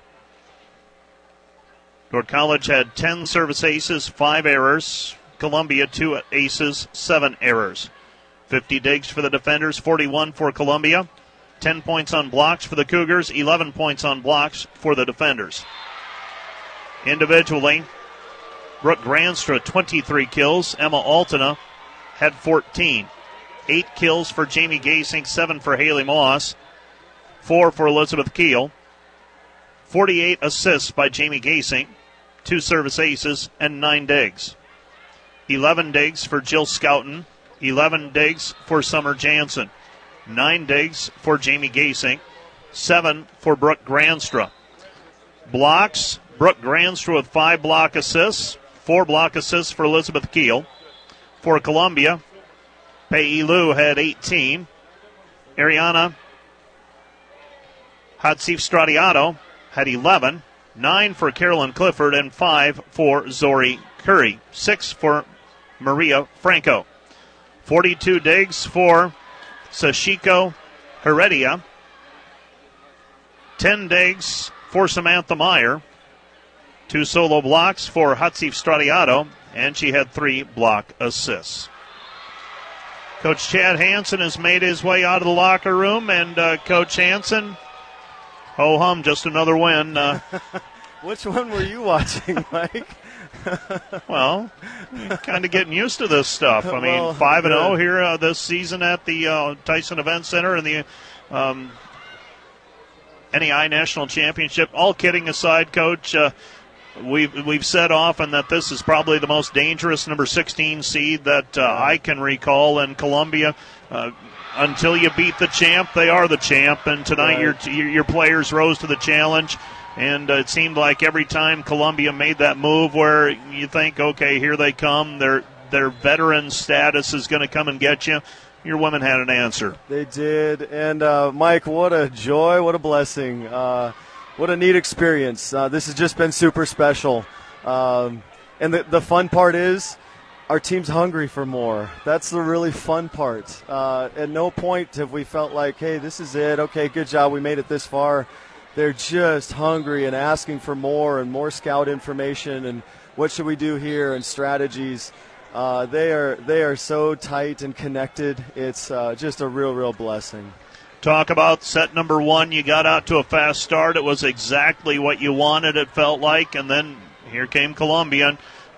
Dordt College had ten service aces, five errors. Columbia, two aces, seven errors. fifty digs for the defenders, forty-one for Columbia. ten points on blocks for the Cougars, eleven points on blocks for the defenders. Individually, Brooke Granstra, twenty-three kills. Emma Altena had fourteen. Eight kills for Jamie Gasink, seven for Haley Moss, four for Elizabeth Kiel. forty-eight assists by Jamie Gasink, two service aces, and nine digs. eleven digs for Jill Scouten, eleven digs for Summer Jansen, nine digs for Jamie Gasink, seven for Brooke Granstra. Blocks, Brooke Granstra with five block assists, four block assists for Elizabeth Kiel. For Columbia, Pei Lu had eighteen. Ariana Hatsif Stradiato had eleven, nine for Carolyn Clifford, and five for Zori Curry, six for Maria Franco. forty-two digs for Sashiko Heredia, ten digs for Samantha Meyer, two solo blocks for Hatsif Stradiato, and she had three block assists. Coach Chad Hansen has made his way out of the locker room, and uh, Coach Hansen, ho hum, just another win. Uh, Which one were you watching, Mike? Well, kind of getting used to this stuff. I mean, well, five and zero here uh, this season at the uh, Tyson Event Center and the um, N E I National Championship. All kidding aside, Coach, uh, we've we've said often that this is probably the most dangerous number sixteen seed that uh, I can recall in Columbia. Uh, until you beat the champ, they are the champ, and tonight right. your your players rose to the challenge. And uh, it seemed like every time Columbia made that move where you think, okay, here they come, their their veteran status is going to come and get you, your women had an answer. They did. And, uh, Mike, what a joy, what a blessing. Uh, what a neat experience. Uh, this has just been super special. Um, and the, the fun part is our team's hungry for more. That's the really fun part. Uh, at no point have we felt like, hey, this is it. Okay, good job. We made it this far. They're just hungry and asking for more and more scout information and what should we do here and strategies. Uh, they are they are so tight and connected. It's uh, just a real, real blessing. Talk about set number one. You got out to a fast start. It was exactly what you wanted, it felt like. And then here came Columbia.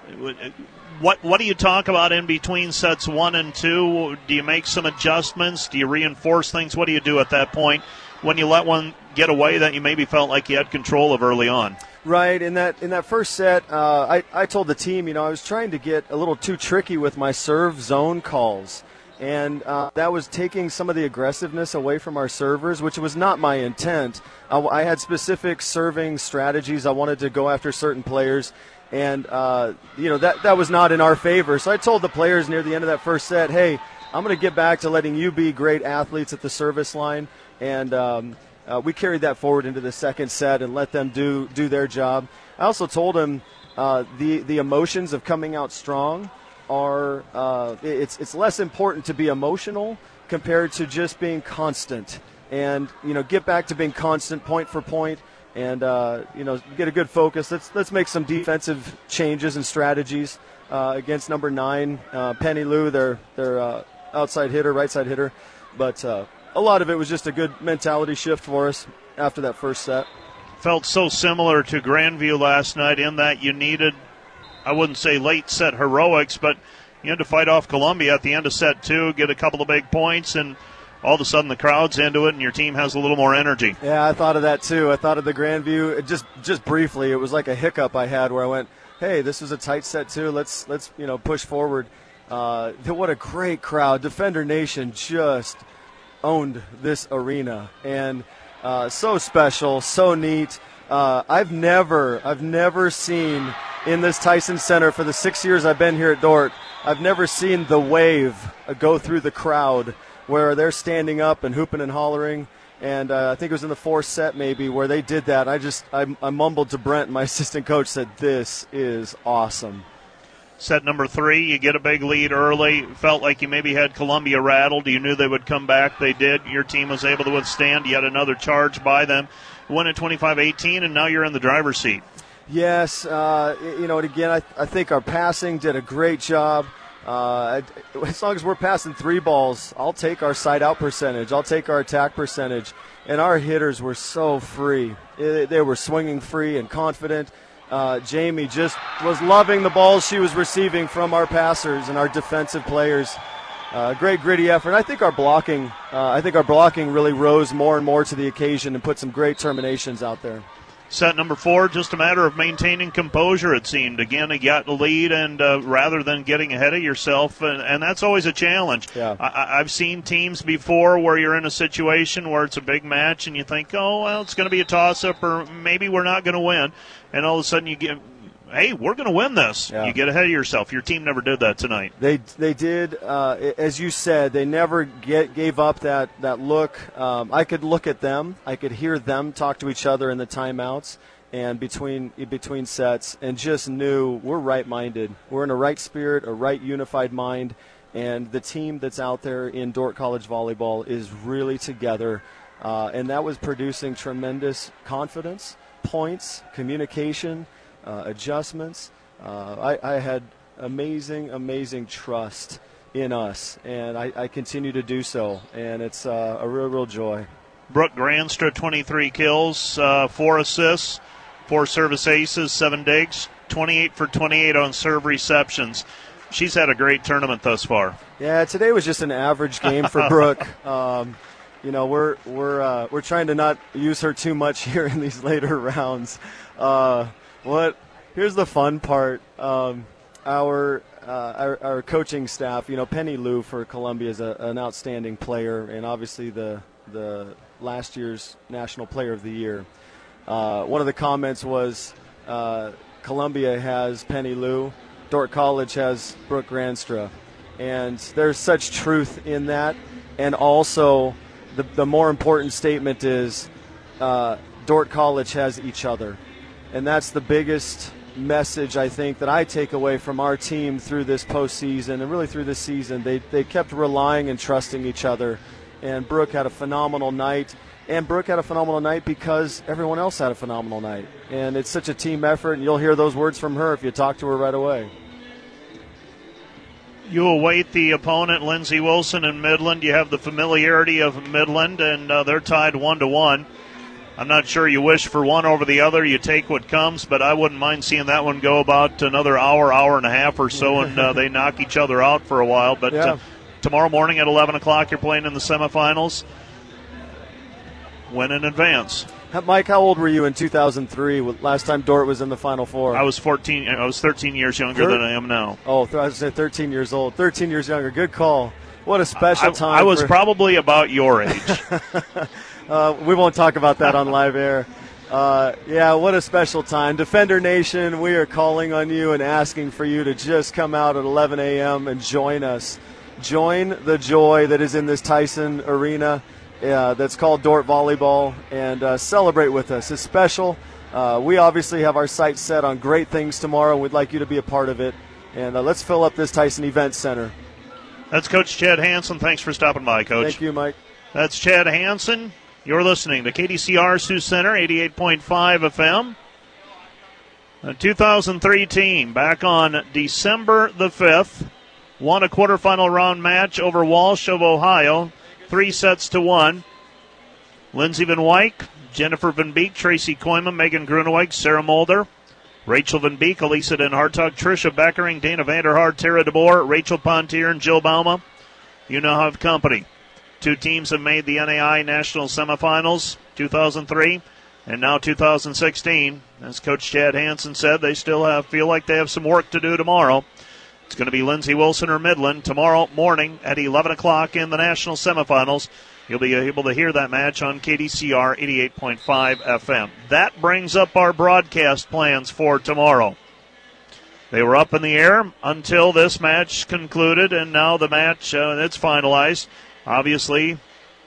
What, what do you talk about in between sets one and two? Do you make some adjustments? Do you reinforce things? What do you do at that point when you let one get away that you maybe felt like you had control of early on? Right. In that in that first set, uh, I, I told the team, you know, I was trying to get a little too tricky with my serve zone calls. And uh, that was taking some of the aggressiveness away from our servers, which was not my intent. I, I had specific serving strategies. I wanted to go after certain players. And, uh, you know, that, that was not in our favor. So I told the players near the end of that first set, hey, I'm going to get back to letting you be great athletes at the service line. And um, uh, we carried that forward into the second set and let them do do their job. I also told them uh, the the emotions of coming out strong are uh, it's it's less important to be emotional compared to just being constant. And you know, get back to being constant, point for point, and uh, you know, get a good focus. Let's let's make some defensive changes and strategies uh, against number nine, uh, Penny Lou, their their uh, outside hitter, right side hitter, but. Uh, A lot of it was just a good mentality shift for us after that first set. Felt so similar to Grandview last night in that you needed, I wouldn't say late set heroics, but you had to fight off Columbia at the end of set two, get a couple of big points, and all of a sudden the crowd's into it and your team has a little more energy. Yeah, I thought of that too. I thought of the Grandview. It just just briefly, it was like a hiccup I had where I went, hey, this is a tight set too. Let's, let's you know, push forward. Uh, what a great crowd. Defender Nation just owned this arena, and uh, so special, so neat. Uh, I've never, I've never seen in this Tyson Center for the six years I've been here at Dordt, I've never seen the wave go through the crowd where they're standing up and hooping and hollering. And uh, I think it was in the fourth set maybe where they did that. I just, I, I mumbled to Brent, my assistant coach, said, "This is awesome." Set number three, you get a big lead early. Felt like you maybe had Columbia rattled. You knew they would come back. They did. Your team was able to withstand yet another charge by them. Won at twenty-five eighteen, and now you're in the driver's seat. Yes. Uh, you know, and again, I, I think our passing did a great job. Uh, as long as we're passing three balls, I'll take our side-out percentage. I'll take our attack percentage. And our hitters were so free. They were swinging free and confident. Uh, Jamie just was loving the balls she was receiving from our passers and our defensive players. Uh, great gritty effort. I think our blocking, uh, I think our blocking really rose more and more to the occasion and put some great terminations out there. Set number four, just a matter of maintaining composure, it seemed. Again, you got the lead, and uh, rather than getting ahead of yourself, and, and that's always a challenge. Yeah. I, I've seen teams before where you're in a situation where it's a big match, and you think, oh, well, it's going to be a toss-up, or maybe we're not going to win, and all of a sudden you get hey, we're going to win this. Yeah. You get ahead of yourself. Your team never did that tonight. They they did, uh, as you said, they never get, gave up that, that look. Um, I could look at them. I could hear them talk to each other in the timeouts and between between sets, and just knew we're right-minded. We're in a right spirit, a right unified mind, and the team that's out there in Dordt College volleyball is really together, uh, and that was producing tremendous confidence, points, communication, uh, adjustments. Uh, I, I had amazing, amazing trust in us, and I, I continue to do so, and it's uh, a real, real joy. Brooke Granstra, twenty-three kills, uh, four assists, four service aces, seven digs, twenty-eight for twenty-eight on serve receptions. She's had a great tournament thus far. Yeah, today was just an average game for Brooke. Um, you know, we're we're uh, we're trying to not use her too much here in these later rounds. Uh, what? Here's the fun part. Um, our, uh, our our coaching staff, you know, Penny Lou for Columbia is a, an outstanding player, and obviously the the last year's National Player of the Year. Uh, one of the comments was uh, Columbia has Penny Lou, Dordt College has Brooke Granstra, and there's such truth in that. And also, the the more important statement is uh, Dordt College has each other, and that's the biggest message I think that I take away from our team through this postseason and really through this season. They they kept relying and trusting each other, and Brooke had a phenomenal night. And Brooke had a phenomenal night because everyone else had a phenomenal night. And it's such a team effort, and you'll hear those words from her if you talk to her right away. You await the opponent, Lindsey Wilson and Midland. You have the familiarity of Midland, and uh, they're tied one to one. I'm not sure you wish for one over the other. You take what comes, but I wouldn't mind seeing that one go about another hour, hour and a half or so, and uh, they knock each other out for a while. But yeah. uh, tomorrow morning at eleven o'clock, you're playing in the semifinals. Win in advance. Mike, how old were you in two thousand three? Last time Dordt was in the Final Four. I was fourteen. I was thirteen years younger Thir- than I am now. Oh, I was thirteen years old. thirteen years younger. Good call. What a special I, time. I was for- probably about your age. uh, we won't talk about that on live air. Uh, yeah, what a special time. Defender Nation, we are calling on you and asking for you to just come out at eleven a.m. and join us. Join the joy that is in this Tyson arena. Uh, that's called Dordt Volleyball, and uh, celebrate with us. It's special. Uh, we obviously have our sights set on great things tomorrow, and we'd like you to be a part of it. And uh, let's fill up this Tyson Event Center. That's Coach Chad Hansen. Thanks for stopping by, Coach. Thank you, Mike. That's Chad Hansen. You're listening to K D C R Sioux Center, eighty-eight point five F M. The two thousand three team back on December the fifth won a quarterfinal round match over Walsh of Ohio. Three sets to one. Lindsey Van Wyk, Jennifer Van Beek, Tracy Koyman, Megan Gruneweg, Sarah Mulder, Rachel Van Beek, Elisa Den Hartog, Tricia Beckering, Dana Vanderhart, Tara DeBoer, Rachel Pontier, and Jill Bauma. You now have company. Two teams have made the N A I National Semifinals, two thousand three and now two thousand sixteen. As Coach Chad Hansen said, they still have feel like they have some work to do tomorrow. It's going to be Lindsey Wilson or Midland tomorrow morning at eleven o'clock in the national semifinals. You'll be able to hear that match on K D C R eighty-eight point five F M. That brings up our broadcast plans for tomorrow. They were up in the air until this match concluded, and now the match, uh, it's finalized. Obviously,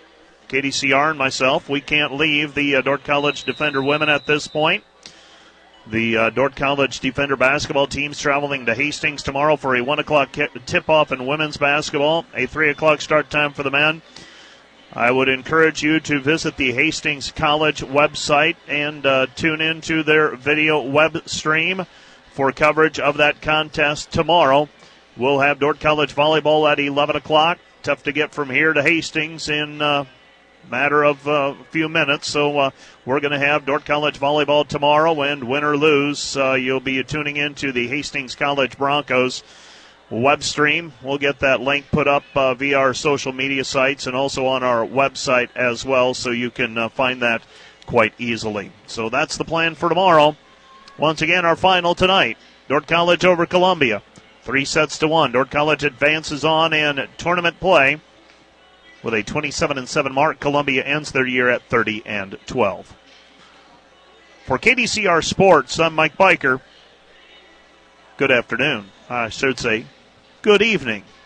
K D C R and myself, we can't leave the uh, Dordt College Defender women at this point. The uh, Dordt College Defender basketball team's traveling to Hastings tomorrow for a one o'clock tip-off in women's basketball, a three o'clock start time for the men. I would encourage you to visit the Hastings College website and uh, tune into their video web stream for coverage of that contest tomorrow. We'll have Dordt College volleyball at eleven o'clock. Tough to get from here to Hastings in uh, matter of a uh, few minutes, so uh, we're going to have Dordt College volleyball tomorrow, and win or lose, uh, you'll be tuning into the Hastings College Broncos web stream. We'll get that link put up uh, via our social media sites and also on our website as well, so you can uh, find that quite easily. So that's the plan for tomorrow. Once again, our final tonight, Dordt College over Columbia, three sets to one. Dordt College advances on in tournament play with a twenty-seven and seven mark. Columbia ends their year at thirty and twelve. For K D C R Sports, I'm Mike Biker. good afternoon. I should say good evening.